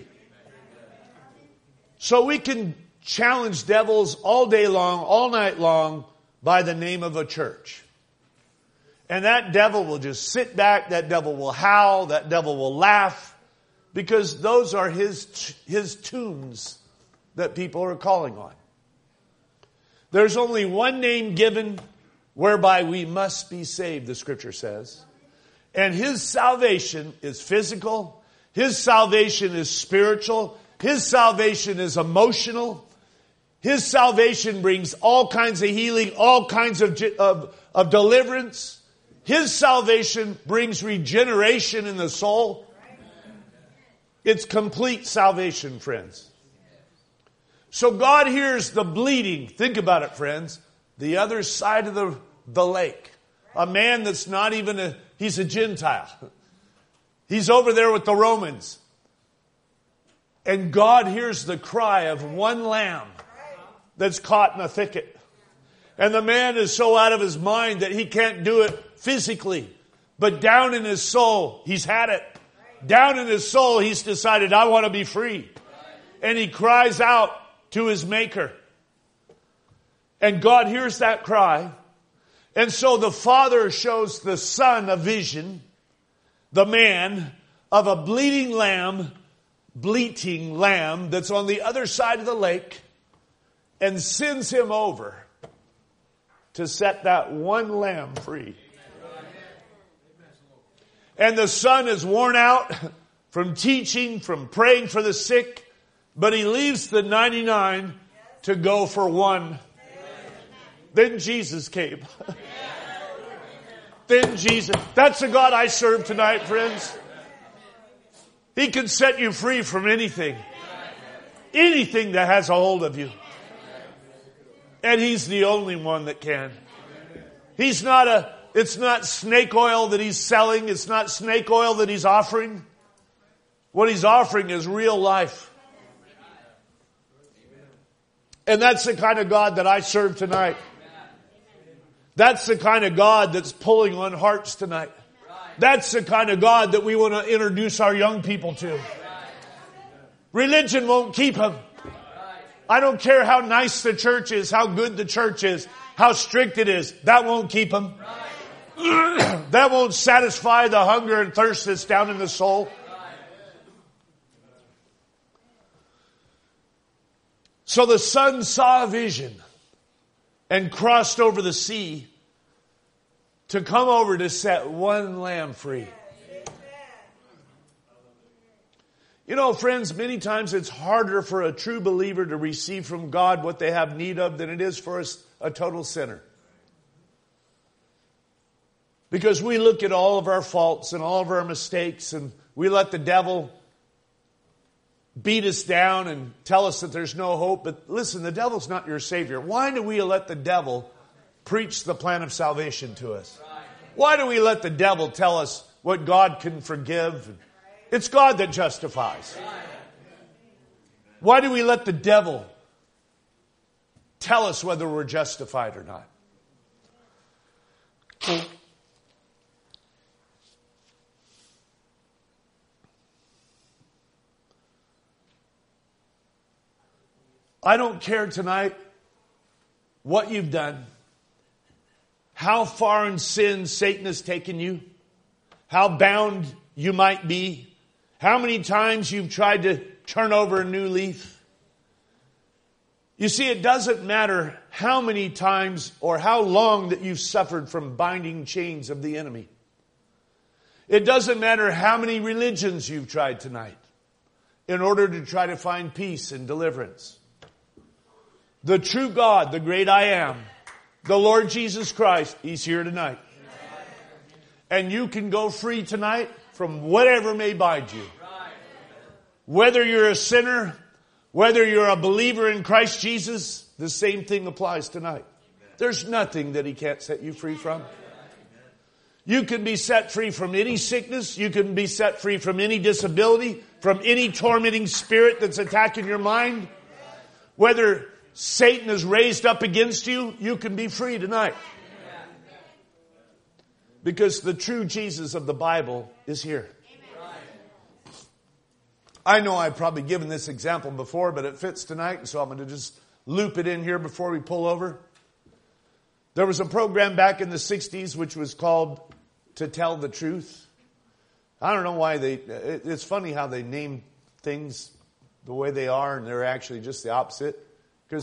So we can challenge devils all day long, all night long by the name of a church. And that devil will just sit back, that devil will howl, that devil will laugh, because those are his, his tunes that people are calling on. There's only one name given whereby we must be saved, the Scripture says. And His salvation is physical. His salvation is spiritual. His salvation is emotional. His salvation brings all kinds of healing, all kinds of, of, of deliverance. His salvation brings regeneration in the soul. It's complete salvation, friends. So God hears the bleeding. Think about it, friends. The other side of the, the lake. A man that's not even a, he's a Gentile. He's over there with the Romans. And God hears the cry of one lamb that's caught in a thicket. And the man is so out of his mind that he can't do it physically. But down in his soul, he's had it. Down in his soul, he's decided, I want to be free. And he cries out to his Maker. And God hears that cry. And so the Father shows the Son a vision, the man, of a bleeding lamb, bleating lamb that's on the other side of the lake, and sends him over to set that one lamb free. And the Son is worn out from teaching, from praying for the sick, but he leaves the ninety-nine to go for one. Then Jesus came. Then Jesus. That's the God I serve tonight, friends. He can set you free from anything. Anything that has a hold of you. And He's the only one that can. He's not a, it's not snake oil that He's selling. It's not snake oil that He's offering. What He's offering is real life. And that's the kind of God that I serve tonight. That's the kind of God that's pulling on hearts tonight. That's the kind of God that we want to introduce our young people to. Religion won't keep them. I don't care how nice the church is, how good the church is, how strict it is. That won't keep them. That won't satisfy the hunger and thirst that's down in the soul. So the Son saw a vision and crossed over the sea to come over to set one lamb free. You know, friends, many times it's harder for a true believer to receive from God what they have need of than it is for us, a total sinner. Because we look at all of our faults and all of our mistakes, and we let the devil beat us down and tell us that there's no hope. But listen, the devil's not your Savior. Why do we let the devil preach the plan of salvation to us? Why do we let the devil tell us what God can forgive? It's God that justifies. Why do we let the devil tell us whether we're justified or not? I don't care tonight what you've done, how far in sin Satan has taken you, how bound you might be, how many times you've tried to turn over a new leaf. You see, it doesn't matter how many times or how long that you've suffered from binding chains of the enemy. It doesn't matter how many religions you've tried tonight in order to try to find peace and deliverance. The true God, the great I am, the Lord Jesus Christ, He's here tonight. And you can go free tonight from whatever may bind you. Whether you're a sinner, whether you're a believer in Christ Jesus, the same thing applies tonight. There's nothing that He can't set you free from. You can be set free from any sickness. You can be set free from any disability, from any tormenting spirit that's attacking your mind. Whether Satan is raised up against you, you can be free tonight. Because the true Jesus of the Bible is here. I know I've probably given this example before, but it fits tonight, so I'm going to just loop it in here before we pull over. There was a program back in the sixties which was called To Tell the Truth. I don't know why they, it's funny how they name things the way they are, and they're actually just the opposite. Because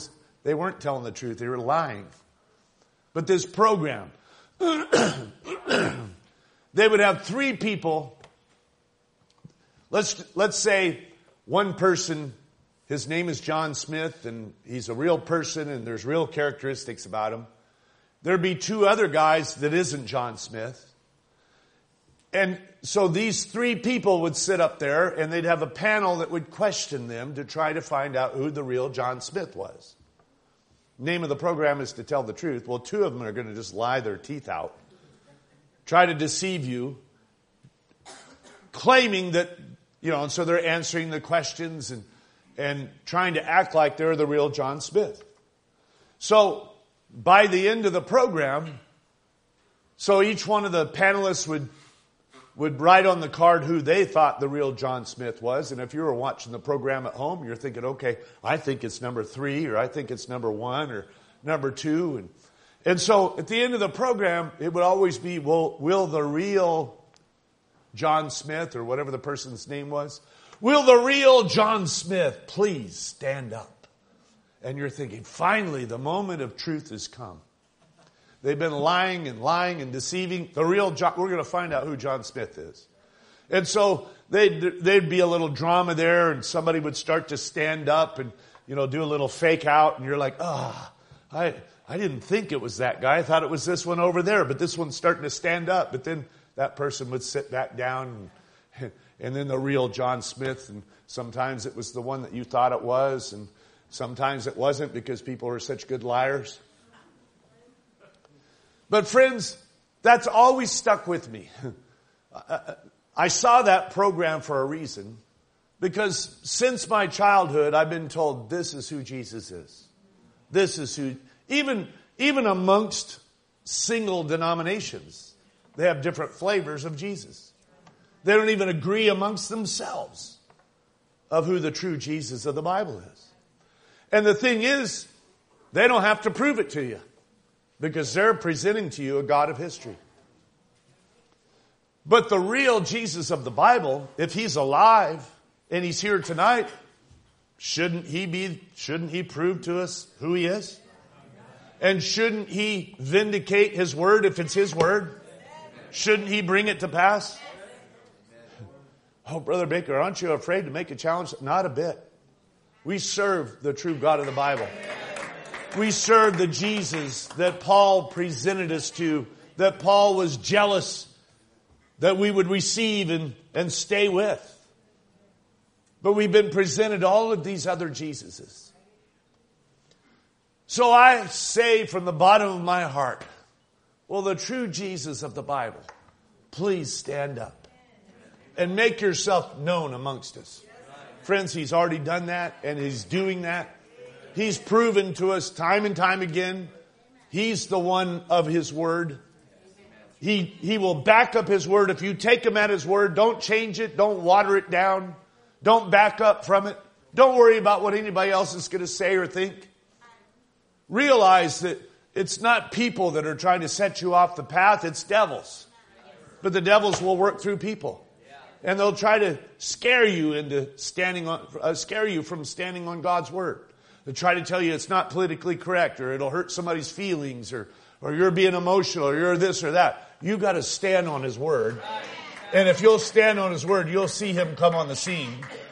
They weren't telling the truth. They were lying. But this program, they would have three people. Let's, let's say one person, his name is John Smith, and he's a real person, and there's real characteristics about him. There'd be two other guys that isn't John Smith. And so these three people would sit up there, and they'd have a panel that would question them to try to find out who the real John Smith was. Name of the program is to tell the truth. Well, two of them are going to just lie their teeth out, try to deceive you, claiming that, you know, and so they're answering the questions and, and trying to act like they're the real John Smith. So by the end of the program, so each one of the panelists would would write on the card who they thought the real John Smith was. And if you were watching the program at home, you're thinking, okay, I think it's number three, or I think it's number one, or number two. And, and so at the end of the program, it would always be, well, will the real John Smith, or whatever the person's name was, will the real John Smith please stand up? And you're thinking, finally, the moment of truth has come. They've been lying and lying and deceiving. The real John, we're going to find out who John Smith is. And so they'd, there'd be a little drama there, and somebody would start to stand up and, you know, do a little fake out, and you're like, ah, oh, I, I didn't think it was that guy. I thought it was this one over there, but this one's starting to stand up. But then that person would sit back down, and, and then the real John Smith, and sometimes it was the one that you thought it was, and sometimes it wasn't because people are such good liars. But friends, that's always stuck with me. I saw that program for a reason, because since my childhood, I've been told this is who Jesus is. This is who, even, even amongst single denominations, they have different flavors of Jesus. They don't even agree amongst themselves of who the true Jesus of the Bible is. And the thing is, they don't have to prove it to you, because they're presenting to you a God of history. But the real Jesus of the Bible, if he's alive and he's here tonight, shouldn't he be, shouldn't he prove to us who he is? And shouldn't he vindicate his word if it's his word? Shouldn't he bring it to pass? Oh, Brother Baker, aren't you afraid to make a challenge? Not a bit. We serve the true God of the Bible. We serve the Jesus that Paul presented us to, that Paul was jealous that we would receive and, and stay with. But we've been presented all of these other Jesuses. So I say from the bottom of my heart, well, the true Jesus of the Bible, please stand up and make yourself known amongst us. Friends, he's already done that, and he's doing that. He's proven to us time and time again, he's the one of his word. He, he will back up his word. If you take him at his word, don't change it. Don't water it down. Don't back up from it. Don't worry about what anybody else is going to say or think. Realize that it's not people that are trying to set you off the path. It's devils. But the devils will work through people. And they'll try to scare you into standing on, uh, scare you from standing on God's word. They'll try to tell you it's not politically correct, or it'll hurt somebody's feelings, or, or you're being emotional, or you're this or that. You got to stand on his word. And if you'll stand on his word, you'll see him come on the scene.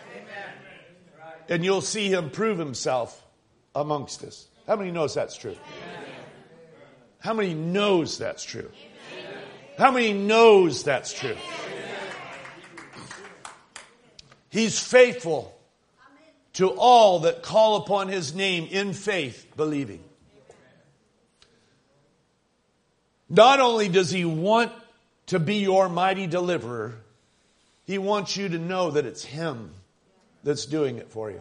And you'll see him prove himself amongst us. How many knows that's true? How many knows that's true? How many knows that's true? He's faithful to all that call upon his name in faith, believing. Not only does he want to be your mighty deliverer, he wants you to know that it's him that's doing it for you.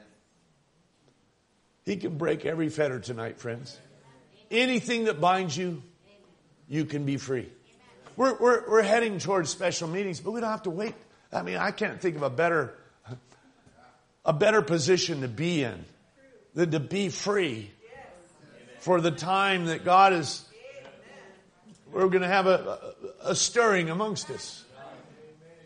He can break every fetter tonight, friends. Anything that binds you, you can be free. We're, we're, we're heading towards special meetings, but we don't have to wait. I mean, I can't think of a better, a better position to be in than to be free for the time that God is. We're going to have a, a, a stirring amongst us.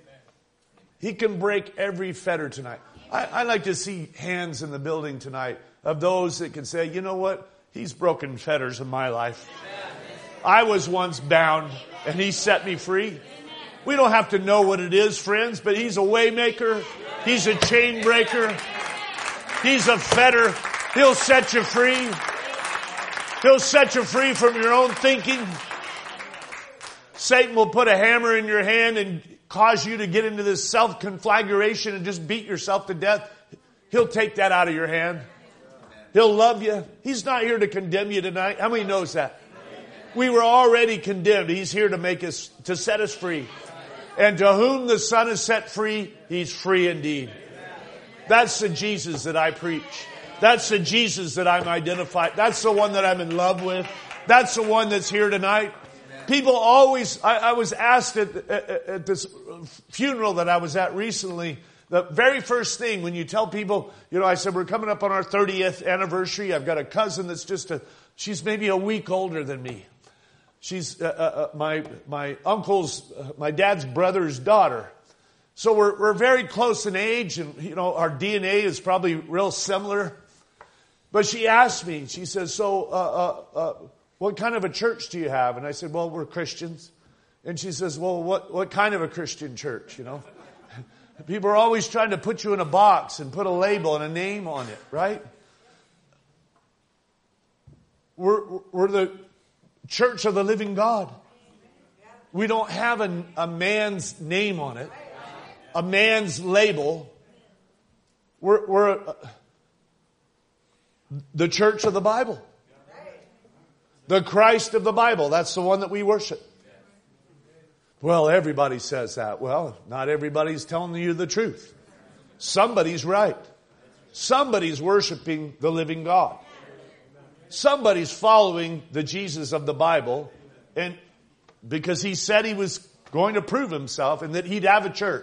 He can break every fetter tonight. I, I like to see hands in the building tonight of those that can say, you know what? He's broken fetters in my life. I was once bound and He set me free. We don't have to know what it is, friends, but He's a way maker. He's a chain breaker. He's a fetter. He'll set you free. He'll set you free from your own thinking. Satan will put a hammer in your hand and cause you to get into this self-conflagration and just beat yourself to death. He'll take that out of your hand. He'll love you. He's not here to condemn you tonight. How many knows that? We were already condemned. He's here to make us, to set us free. And to whom the Son is set free, He's free indeed. That's the Jesus that I preach. That's the Jesus that I'm identified. That's the one that I'm in love with. That's the one that's here tonight. People always, I, I was asked at, at, at this funeral that I was at recently, the very first thing when you tell people, you know, I said, we're coming up on our thirtieth anniversary. I've got a cousin that's just a, she's maybe a week older than me. She's uh, uh, my my uncle's, uh, my dad's brother's daughter. So we're we're very close in age, and you know our D N A is probably real similar. But she asked me, she says, "So, uh, uh, uh, what kind of a church do you have?" And I said, "Well, we're Christians." And she says, "Well, what what kind of a Christian church?" You know, people are always trying to put you in a box and put a label and a name on it, right? We're we're the Church of the Living God. We don't have a, a man's name on it, a man's label. We're, we're uh, the Church of the Bible. The Christ of the Bible. That's the one that we worship. Well, everybody says that. Well, not everybody's telling you the truth. Somebody's right. Somebody's worshiping the living God. Somebody's following the Jesus of the Bible, and because He said He was going to prove Himself and that He'd have a church.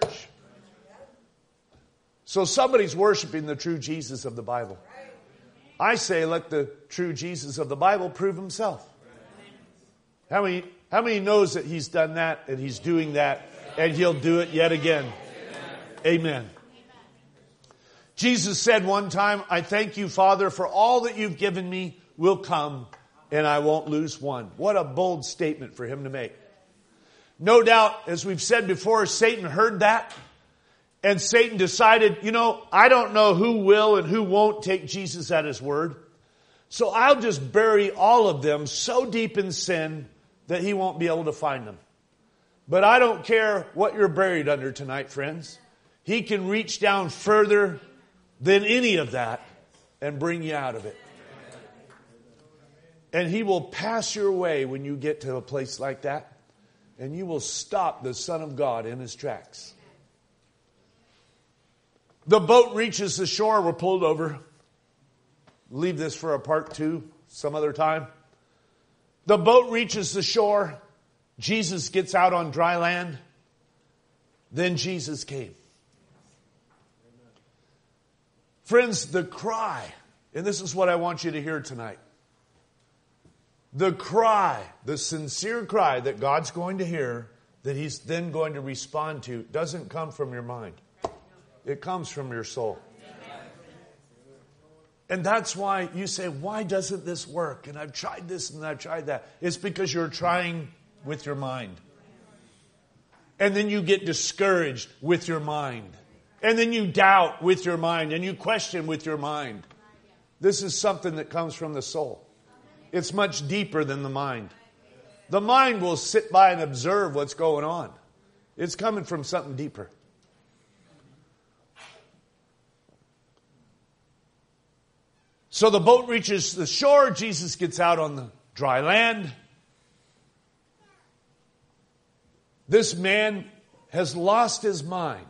So somebody's worshiping the true Jesus of the Bible. I say let the true Jesus of the Bible prove Himself. How many, how many knows that He's done that and He's doing that and He'll do it yet again? Amen. Jesus said one time, "I thank you, Father, for all that you've given me will come, and I won't lose one." What a bold statement for Him to make. No doubt, as we've said before, Satan heard that, and Satan decided, you know, I don't know who will and who won't take Jesus at His word, so I'll just bury all of them so deep in sin that he won't be able to find them. But I don't care what you're buried under tonight, friends. He can reach down further than any of that and bring you out of it. And He will pass your way when you get to a place like that. And you will stop the Son of God in His tracks. The boat reaches the shore. We're pulled over. Leave this for a part two some other time. The boat reaches the shore. Jesus gets out on dry land. Then Jesus came. Friends, the cry, and this is what I want you to hear tonight. The cry, the sincere cry that God's going to hear, that He's then going to respond to, doesn't come from your mind. It comes from your soul. And that's why you say, why doesn't this work? And I've tried this and I've tried that. It's because you're trying with your mind. And then you get discouraged with your mind. And then you doubt with your mind. And you question with your mind. This is something that comes from the soul. It's much deeper than the mind. The mind will sit by and observe what's going on. It's coming from something deeper. So the boat reaches the shore. Jesus gets out on the dry land. This man has lost his mind.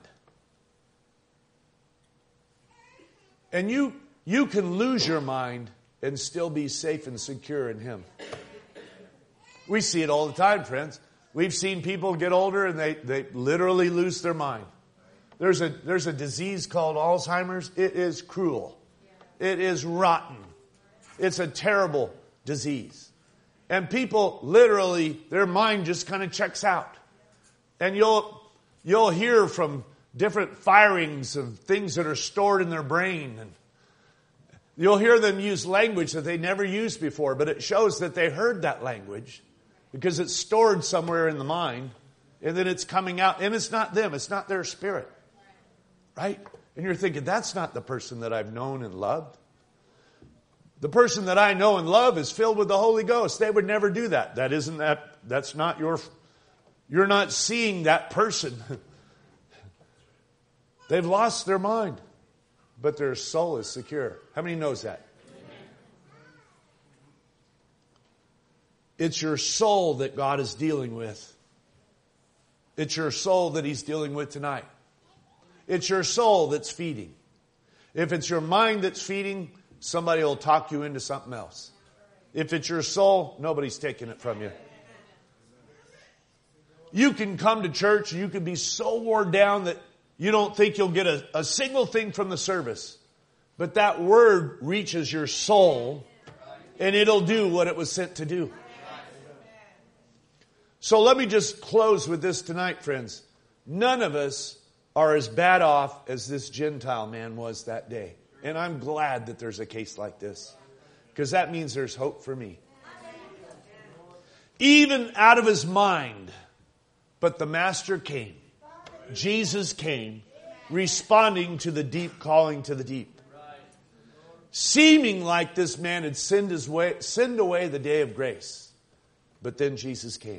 And you, you can lose your mind and still be safe and secure in Him. We see it all the time, friends. We've seen people get older and they, they literally lose their mind. There's a, there's a disease called Alzheimer's. It is cruel. It is rotten. It's a terrible disease. And people literally, their mind just kind of checks out. And you'll, you'll hear from different firings of things that are stored in their brain. And You'll hear them use language that they never used before, but it shows that they heard that language because it's stored somewhere in the mind, and then it's coming out, and it's not them, it's not their spirit. Right? And you're thinking, that's not the person that I've known and loved. The person that I know and love is filled with the Holy Ghost. They would never do that. That isn't that, that's not your, you're not seeing that person. They've lost their mind, but their soul is secure. How many knows that? It's your soul that God is dealing with. It's your soul that He's dealing with tonight. It's your soul that's feeding. If it's your mind that's feeding, somebody will talk you into something else. If it's your soul, nobody's taking it from you. You can come to church and you can be so worn down that you don't think you'll get a, a single thing from the service. But that word reaches your soul and it'll do what it was sent to do. So let me just close with this tonight, friends. None of us are as bad off as this Gentile man was that day. And I'm glad that there's a case like this, because that means there's hope for me. Even out of his mind, but the Master came. Jesus came, responding to the deep calling to the deep. Seeming like this man had sinned his way, sinned away the day of grace. But then Jesus came.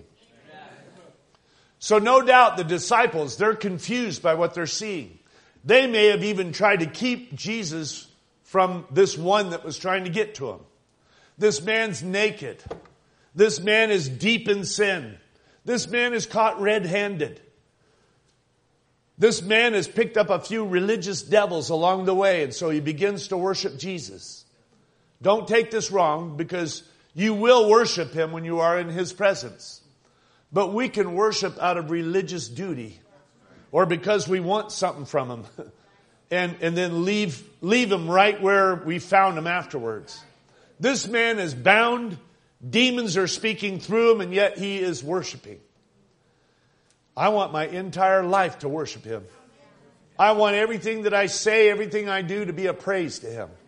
So no doubt the disciples, they're confused by what they're seeing. They may have even tried to keep Jesus from this one that was trying to get to him. This man's naked. This man is deep in sin. This man is caught red-handed. This man has picked up a few religious devils along the way, and so he begins to worship Jesus. Don't take this wrong, because you will worship Him when you are in His presence. But we can worship out of religious duty, or because we want something from Him, and, and then leave, leave Him right where we found Him afterwards. This man is bound. Demons are speaking through him, and yet he is worshiping. I want my entire life to worship Him. I want everything that I say, everything I do to be a praise to Him.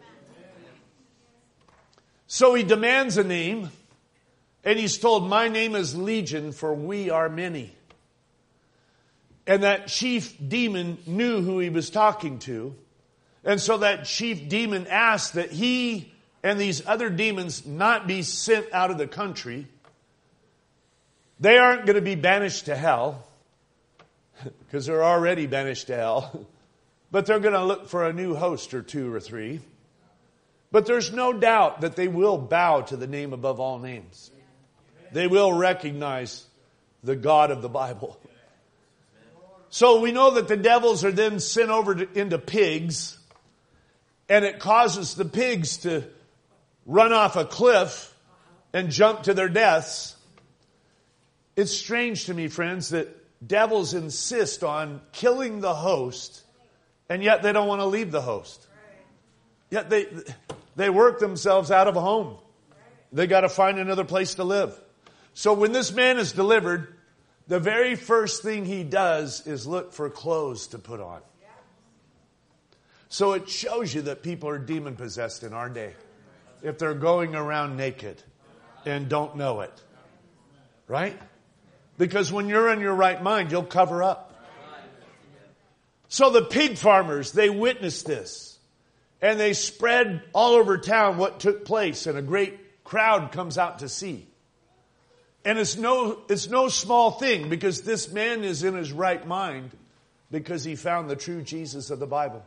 So he demands a name, and he's told, my name is Legion, for we are many. And that chief demon knew who he was talking to. And so that chief demon asked that he and these other demons not be sent out of the country. They aren't going to be banished to hell, because they're already banished to hell. But they're going to look for a new host or two or three. But there's no doubt that they will bow to the name above all names. They will recognize the God of the Bible. So we know that the devils are then sent over to, into pigs. And it causes the pigs to run off a cliff and jump to their deaths. It's strange to me, friends, that devils insist on killing the host, and yet they don't want to leave the host. Yet they they work themselves out of a home. They got to find another place to live. So when this man is delivered, the very first thing he does is look for clothes to put on. So it shows you that people are demon possessed in our day, if they're going around naked and don't know it. Right? Because when you're in your right mind, you'll cover up. So the pig farmers, they witnessed this. And they spread all over town what took place. And a great crowd comes out to see. And it's no, it's no small thing, because this man is in his right mind because he found the true Jesus of the Bible.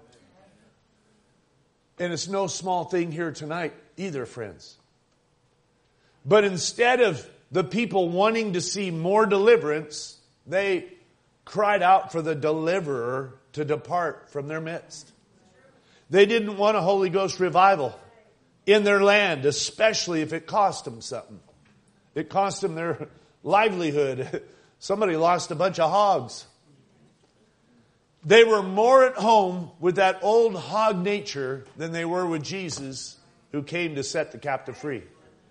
And it's no small thing here tonight either, friends. But instead of the people wanting to see more deliverance, they cried out for the deliverer to depart from their midst. They didn't want a Holy Ghost revival in their land, especially if it cost them something. It cost them their livelihood. Somebody lost a bunch of hogs. They were more at home with that old hog nature than they were with Jesus, who came to set the captive free.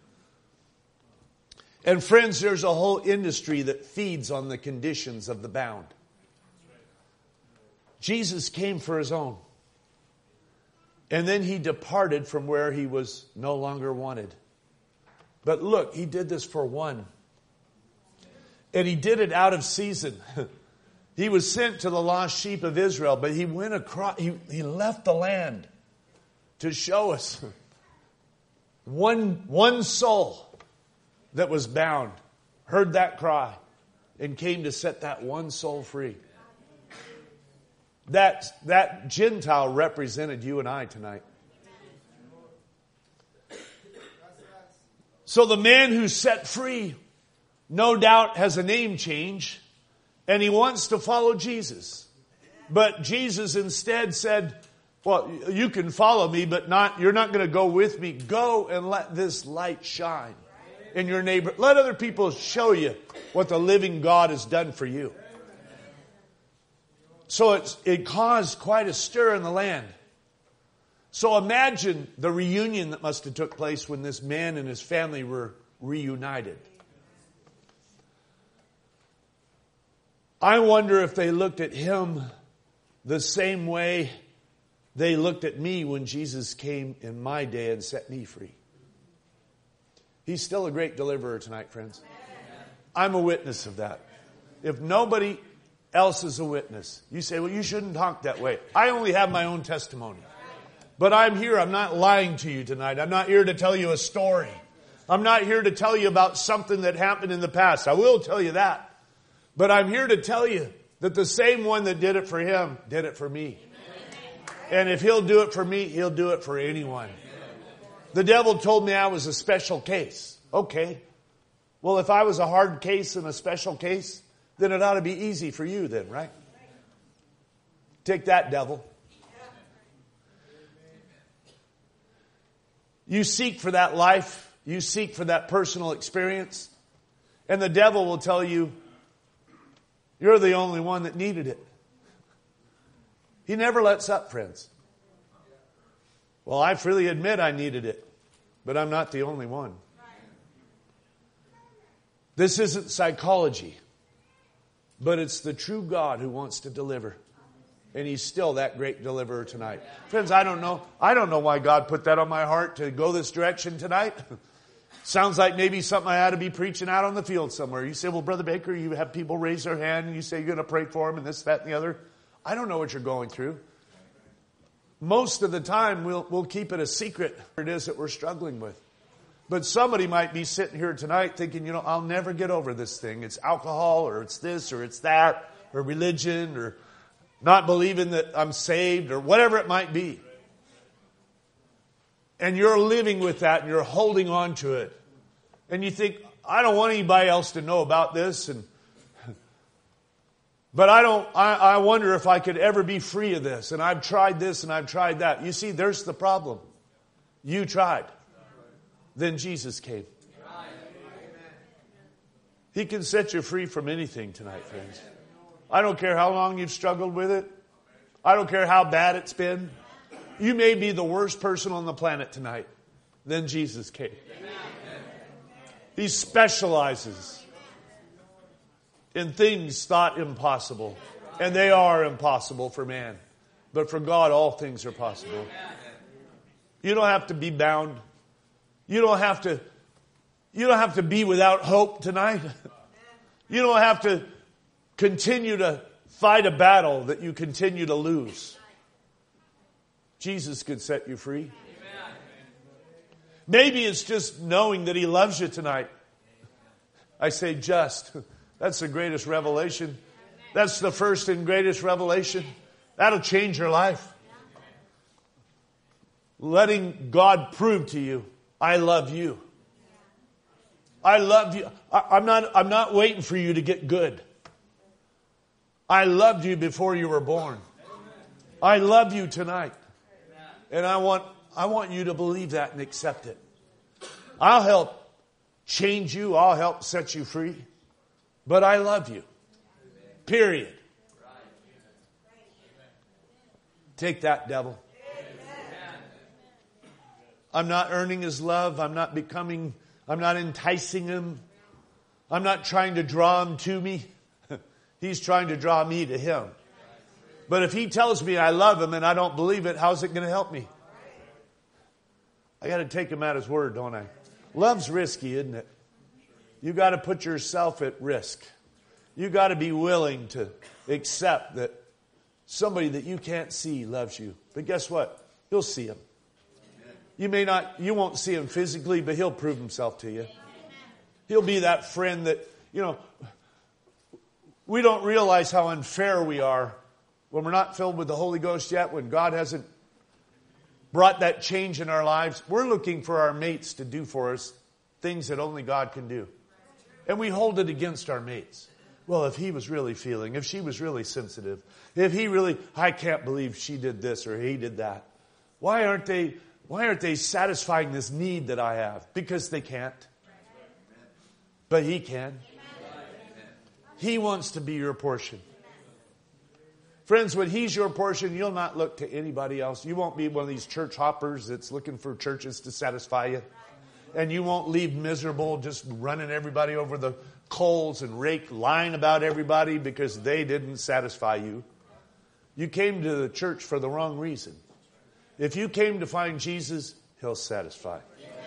And friends, there's a whole industry that feeds on the conditions of the bound. Jesus came for His own. And then he departed from where he was no longer wanted. But look, he did this for one. And he did it out of season. He was sent to the lost sheep of Israel, but he went across, he, he left the land to show us one, one soul that was bound, heard that cry, and came to set that one soul free. That, that Gentile represented you and I tonight. So the man who's set free, no doubt has a name change, and he wants to follow Jesus. But Jesus instead said, well, you can follow me, but not, you're not going to go with me. Go and let this light shine in your neighbor. Let other people show you what the living God has done for you. So it's, it caused quite a stir in the land. So imagine the reunion that must have took place when this man and his family were reunited. I wonder if they looked at him the same way they looked at me when Jesus came in my day and set me free. He's still a great deliverer tonight, friends. I'm a witness of that. If nobody else is a witness, you say, well, you shouldn't talk that way. I only have my own testimony. But I'm here. I'm not lying to you tonight. I'm not here to tell you a story. I'm not here to tell you about something that happened in the past. I will tell you that. But I'm here to tell you that the same one that did it for him did it for me. And if he'll do it for me, he'll do it for anyone. The devil told me I was a special case. Okay. Well, if I was a hard case and a special case, then it ought to be easy for you then, right? Take that, devil. You seek for that life. You seek for that personal experience. And the devil will tell you, you're the only one that needed it. He never lets up, friends. Well, I freely admit I needed it, but I'm not the only one. This isn't psychology, but it's the true God who wants to deliver. And he's still that great deliverer tonight. Friends, I don't know. I don't know why God put that on my heart to go this direction tonight. Sounds like maybe something I ought to be preaching out on the field somewhere. You say, well, Brother Baker, you have people raise their hand and you say you're going to pray for them and this, that, and the other. I don't know what you're going through. Most of the time, we'll, we'll keep it a secret. It is that we're struggling with. But somebody might be sitting here tonight thinking, you know, I'll never get over this thing. It's alcohol or it's this or it's that or religion or not believing that I'm saved or whatever it might be. And you're living with that and you're holding on to it. And you think, I don't want anybody else to know about this. And But I don't, I, I wonder if I could ever be free of this. And I've tried this and I've tried that. You see, there's the problem. You tried. Then Jesus came. He can set you free from anything tonight, friends. I don't care how long you've struggled with it. I don't care how bad it's been. You may be the worst person on the planet tonight. Then Jesus came. He specializes in things thought impossible. And they are impossible for man. But for God, all things are possible. You don't have to be bound. You don't have to, you don't have to be without hope tonight. You don't have to continue to fight a battle that you continue to lose. Jesus could set you free. Maybe it's just knowing that He loves you tonight. I say just. That's the greatest revelation. That's the first and greatest revelation. That'll change your life. Letting God prove to you, I love you. I love you. I, I'm not, I'm not waiting for you to get good. I loved you before you were born. I love you tonight. And I want, I want you to believe that and accept it. I'll help change you. I'll help set you free. But I love you. Period. Take that, devil. I'm not earning His love. I'm not becoming, I'm not enticing Him. I'm not trying to draw Him to me. He's trying to draw me to Him. But if He tells me I love Him and I don't believe it, how's it going to help me? I got to take him at his word, don't I? Love's risky, isn't it? You got to put yourself at risk. You got to be willing to accept that somebody that you can't see loves you. But guess what? You'll see him. You may not, you won't see him physically, but he'll prove himself to you. He'll be that friend that, you know, we don't realize how unfair we are when we're not filled with the Holy Ghost yet, when God hasn't brought that change in our lives. We're looking for our mates to do for us things that only God can do. And we hold it against our mates. Well, if he was really feeling, if she was really sensitive, if he really, I can't believe she did this or he did that. Why aren't they, why aren't they satisfying this need that I have? Because they can't. But he can. He wants to be your portion. Friends, when he's your portion, you'll not look to anybody else. You won't be one of these church hoppers that's looking for churches to satisfy you. And you won't leave miserable just running everybody over the coals and rake, lying about everybody because they didn't satisfy you. You came to the church for the wrong reason. If you came to find Jesus, he'll satisfy.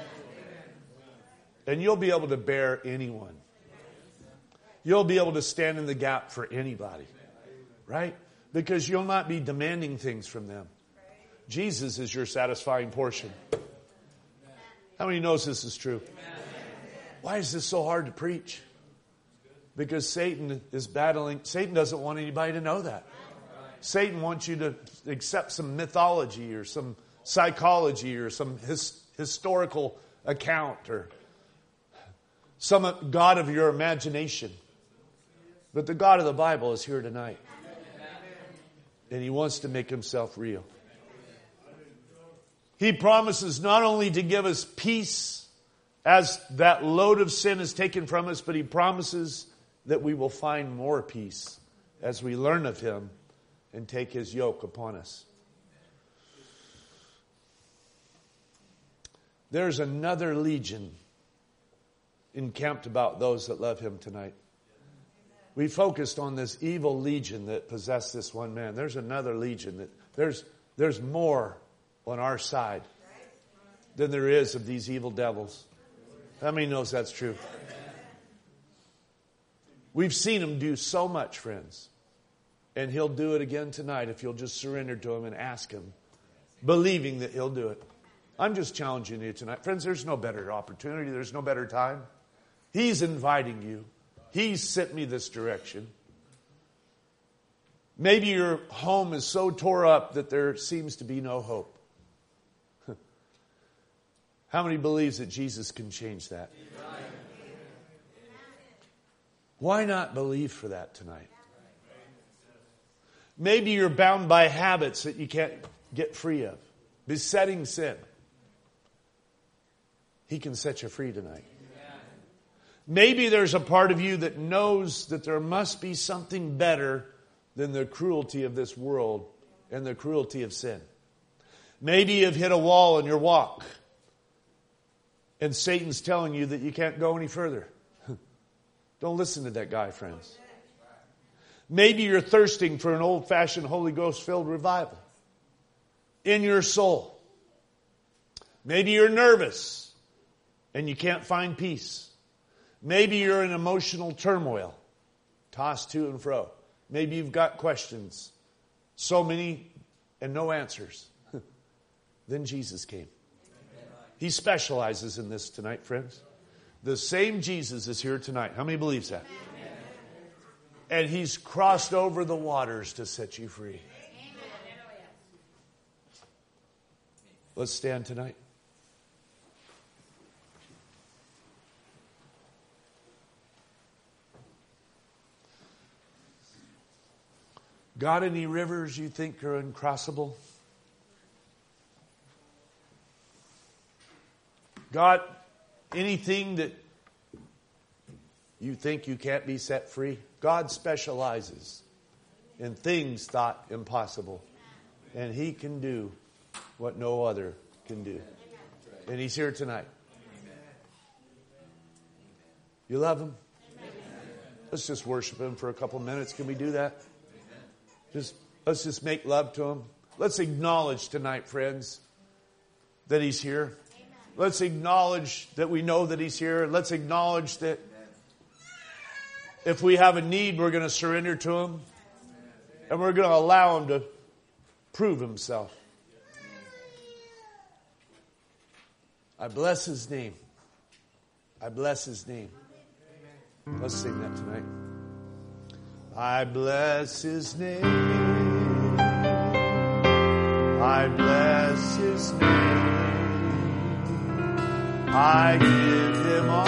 And you'll be able to bear anyone. You'll be able to stand in the gap for anybody. Right? Because you'll not be demanding things from them. Jesus is your satisfying portion. How many knows this is true? Why is this so hard to preach? Because Satan is battling. Satan doesn't want anybody to know that. Satan wants you to accept some mythology or some psychology or some his, historical account or some God of your imagination. But the God of the Bible is here tonight. And he wants to make himself real. He promises not only to give us peace as that load of sin is taken from us, but he promises that we will find more peace as we learn of him and take his yoke upon us. There's another legion encamped about those that love him tonight. We focused on this evil legion that possessed this one man. There's another legion that there's there's more on our side than there is of these evil devils. How many knows that's true? We've seen him do so much, friends. And he'll do it again tonight if you'll just surrender to him and ask him, believing that he'll do it. I'm just challenging you tonight. Friends, there's no better opportunity. There's no better time. He's inviting you. He's sent me this direction. Maybe your home is so tore up that there seems to be no hope. How many believes that Jesus can change that? Why not believe for that tonight? Maybe you're bound by habits that you can't get free of. Besetting sin. He can set you free tonight. Maybe there's a part of you that knows that there must be something better than the cruelty of this world and the cruelty of sin. Maybe you've hit a wall in your walk and Satan's telling you that you can't go any further. Don't listen to that guy, friends. Maybe you're thirsting for an old-fashioned Holy Ghost-filled revival in your soul. Maybe you're nervous and you can't find peace. Maybe you're in emotional turmoil, tossed to and fro. Maybe you've got questions, so many and no answers. Then Jesus came. He specializes in this tonight, friends. The same Jesus is here tonight. How many believes that? And he's crossed over the waters to set you free. Let's stand tonight. Got any rivers you think are uncrossable? Got anything that you think you can't be set free? God specializes in things thought impossible. And he can do what no other can do. And he's here tonight. You love him? Let's just worship him for a couple minutes. Can we do that? Just let's just make love to him. Let's acknowledge tonight, friends, that he's here. Let's acknowledge that we know that He's here. Let's acknowledge that if we have a need, we're going to surrender to Him. And we're going to allow Him to prove Himself. I bless His name. I bless His name. Let's sing that tonight. I bless His name. I bless His name. I give Him all.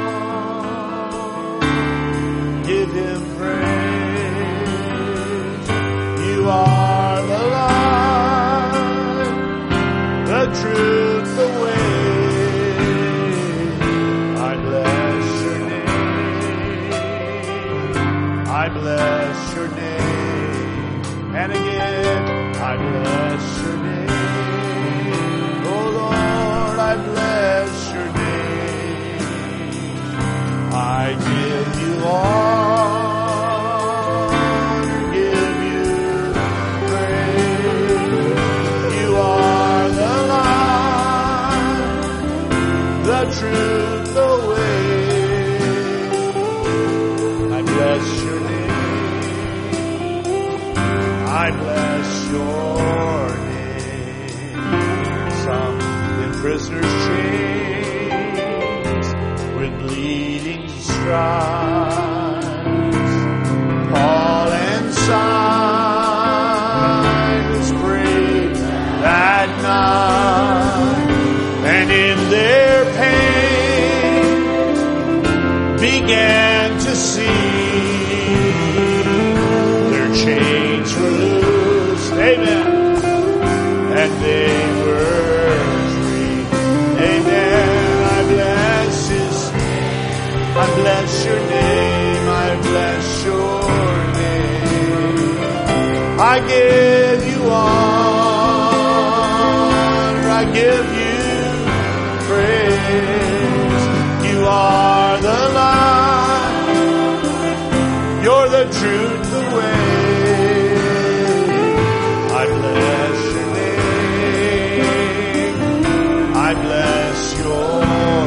Give Him praise. You are the light, the truth, the way. I bless Your name. I bless Your name. And again, I bless Your name. Oh Lord, I bless Your name. I give You all, give You praise. You are the light, the truth, the way. I bless Your name. I bless Your name. Some in prisoners' chains with bleeding stripes. Paul and Silas prayed that night, and in their pain began to see their chains were loose. Amen. And they were free. Amen. I bless His name. I bless Your name. I bless Your name. I give You honor. I give You praise. You are the light. You're the truth, the way. I bless Your name. I bless Your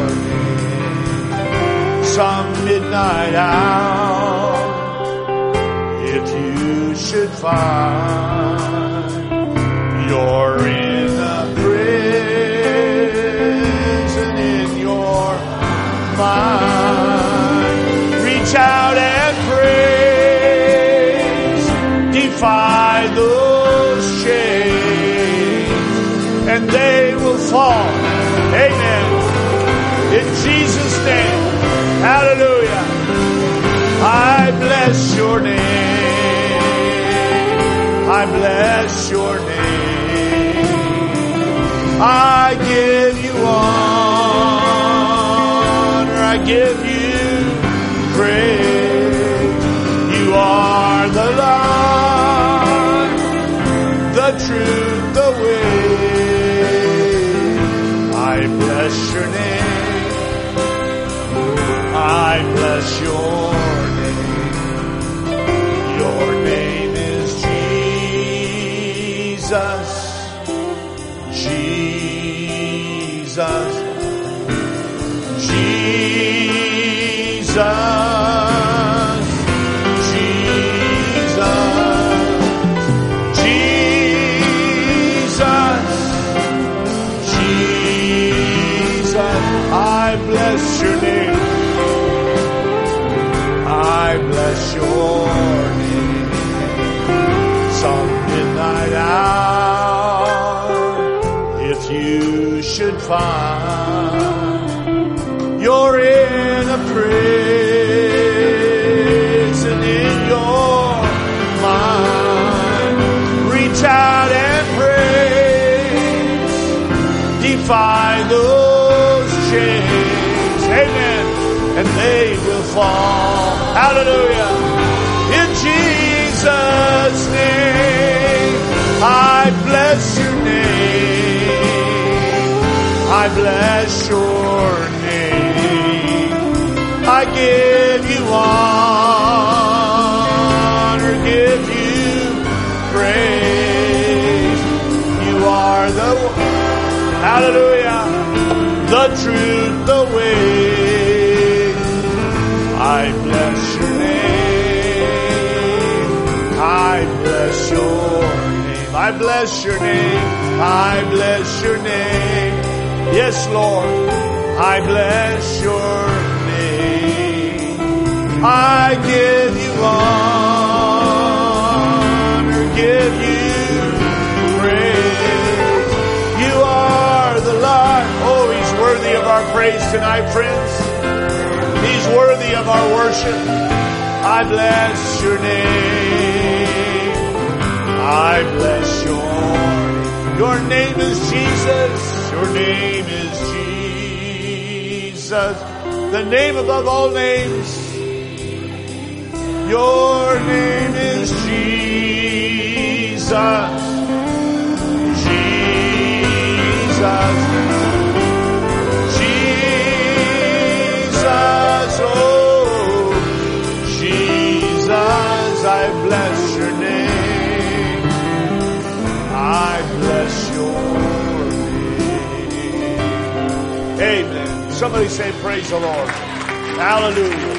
name. Some midnight hour, if you should find you're in a prison in your mind, reach out and praise, defy those chains, and they will fall. Amen. In Jesus' name. Hallelujah. I bless Your name. I bless Your name. I give You honor. I give You praise. You are the light, the truth, the way. I bless Your name. I bless Your name. Your name is Jesus. Jesus. Jesus. Jesus. Jesus. Jesus. I bless Your name. I bless Your name. Some midnight hour, if you should find you're in a prison in your mind, reach out and praise, defy those chains. Amen. And they will fall. Hallelujah. In Jesus' name, I bless Your name. I bless Your name. I give You honor, give You praise. You are the, hallelujah, the the truth, the way. I bless your name. I bless your name. I bless your name. I bless your name. Yes, Lord. I bless your name. I give you honor, give you praise. You are the Lord. Oh, He's worthy of our praise tonight, friends. He's worthy of our worship. I bless your name. I bless your name. Your name is Jesus. Your name is Jesus. The name above all names. Your name is Jesus. Jesus. Jesus. Oh, Jesus. I bless your name. I bless your name. Amen. Somebody say praise the Lord. Hallelujah.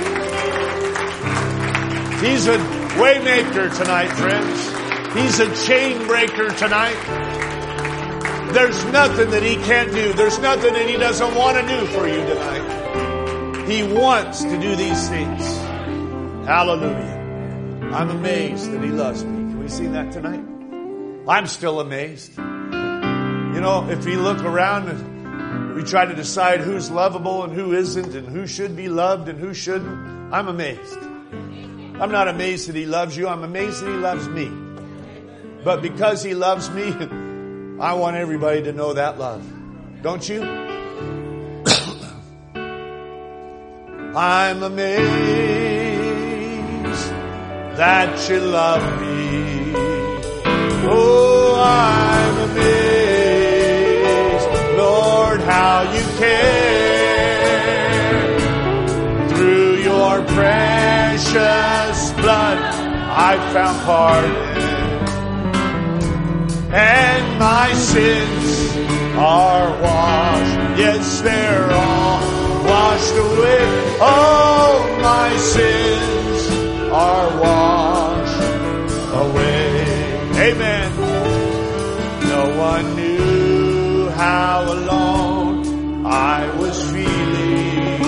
He's a way maker tonight, friends. He's a chain breaker tonight. There's nothing that He can't do. There's nothing that He doesn't want to do for you tonight. He wants to do these things. Hallelujah. I'm amazed that He loves me. Can we sing that tonight? I'm still amazed. You know, if we look around and we try to decide who's lovable and who isn't and who should be loved and who shouldn't, I'm amazed. I'm not amazed that He loves you. I'm amazed that He loves me. But because He loves me, I want everybody to know that love. Don't you? I'm amazed that you love me. Oh, I'm amazed, Lord, how you care. Through your precious blood, I found pardon. And my sins are washed. Yes, they're all washed away. Oh, my sins are washed away. Amen. No one knew how alone I was feeling.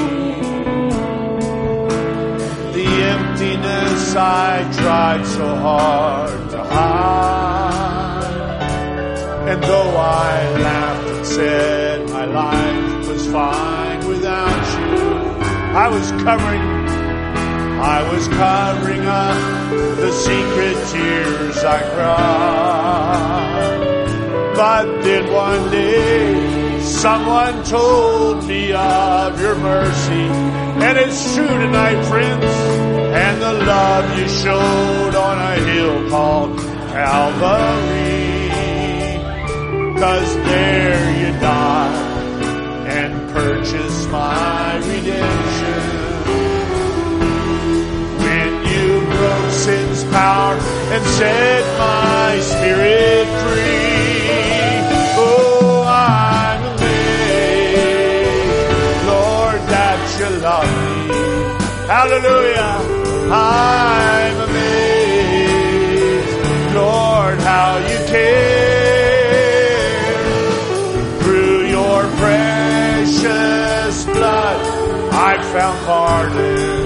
The emptiness I tried so hard to hide. And though I laughed and said my life was fine without you, I was covering, I was covering up the secret tears I cried. But then one day, someone told me of your mercy. And it's true tonight, friends. And the love you showed on a hill called Calvary. 'Cause there you died and purchased my redemption. When you broke sin's power and set my spirit free. Oh, I'm amazed, Lord, that you love me. Hallelujah. I'm amazed, Lord, how you care. Precious blood, I found pardon.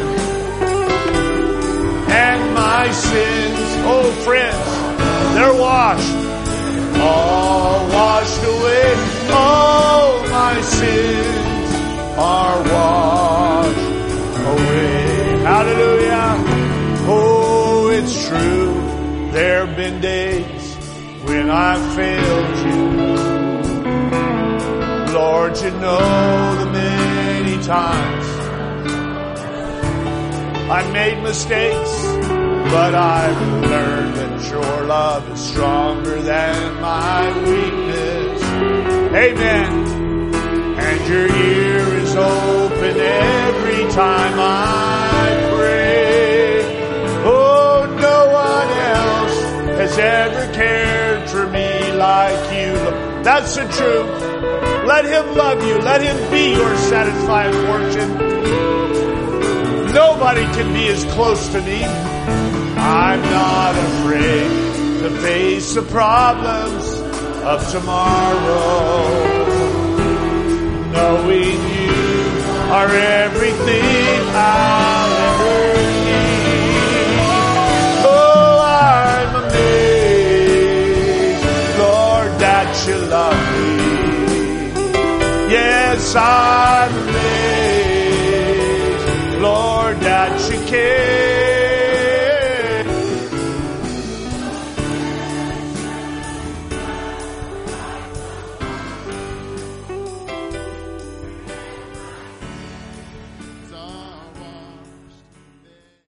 And my sins, oh friends, they're washed, all washed away. Oh, my sins are washed away. Hallelujah. Oh, it's true, there have been days when I failed you. Lord, you know the many times I made mistakes, but I've learned that your love is stronger than my weakness. Amen. And your ear is open every time I pray. Oh, no one else has ever cared for me like you. That's the truth. Let Him love you. Let Him be your satisfying portion. Nobody can be as close to me. I'm not afraid to face the problems of tomorrow. Knowing you are everything I'll ever need. Oh, I'm amazed, Lord, that you love me. Yes, I'm amazed, Lord, that you care.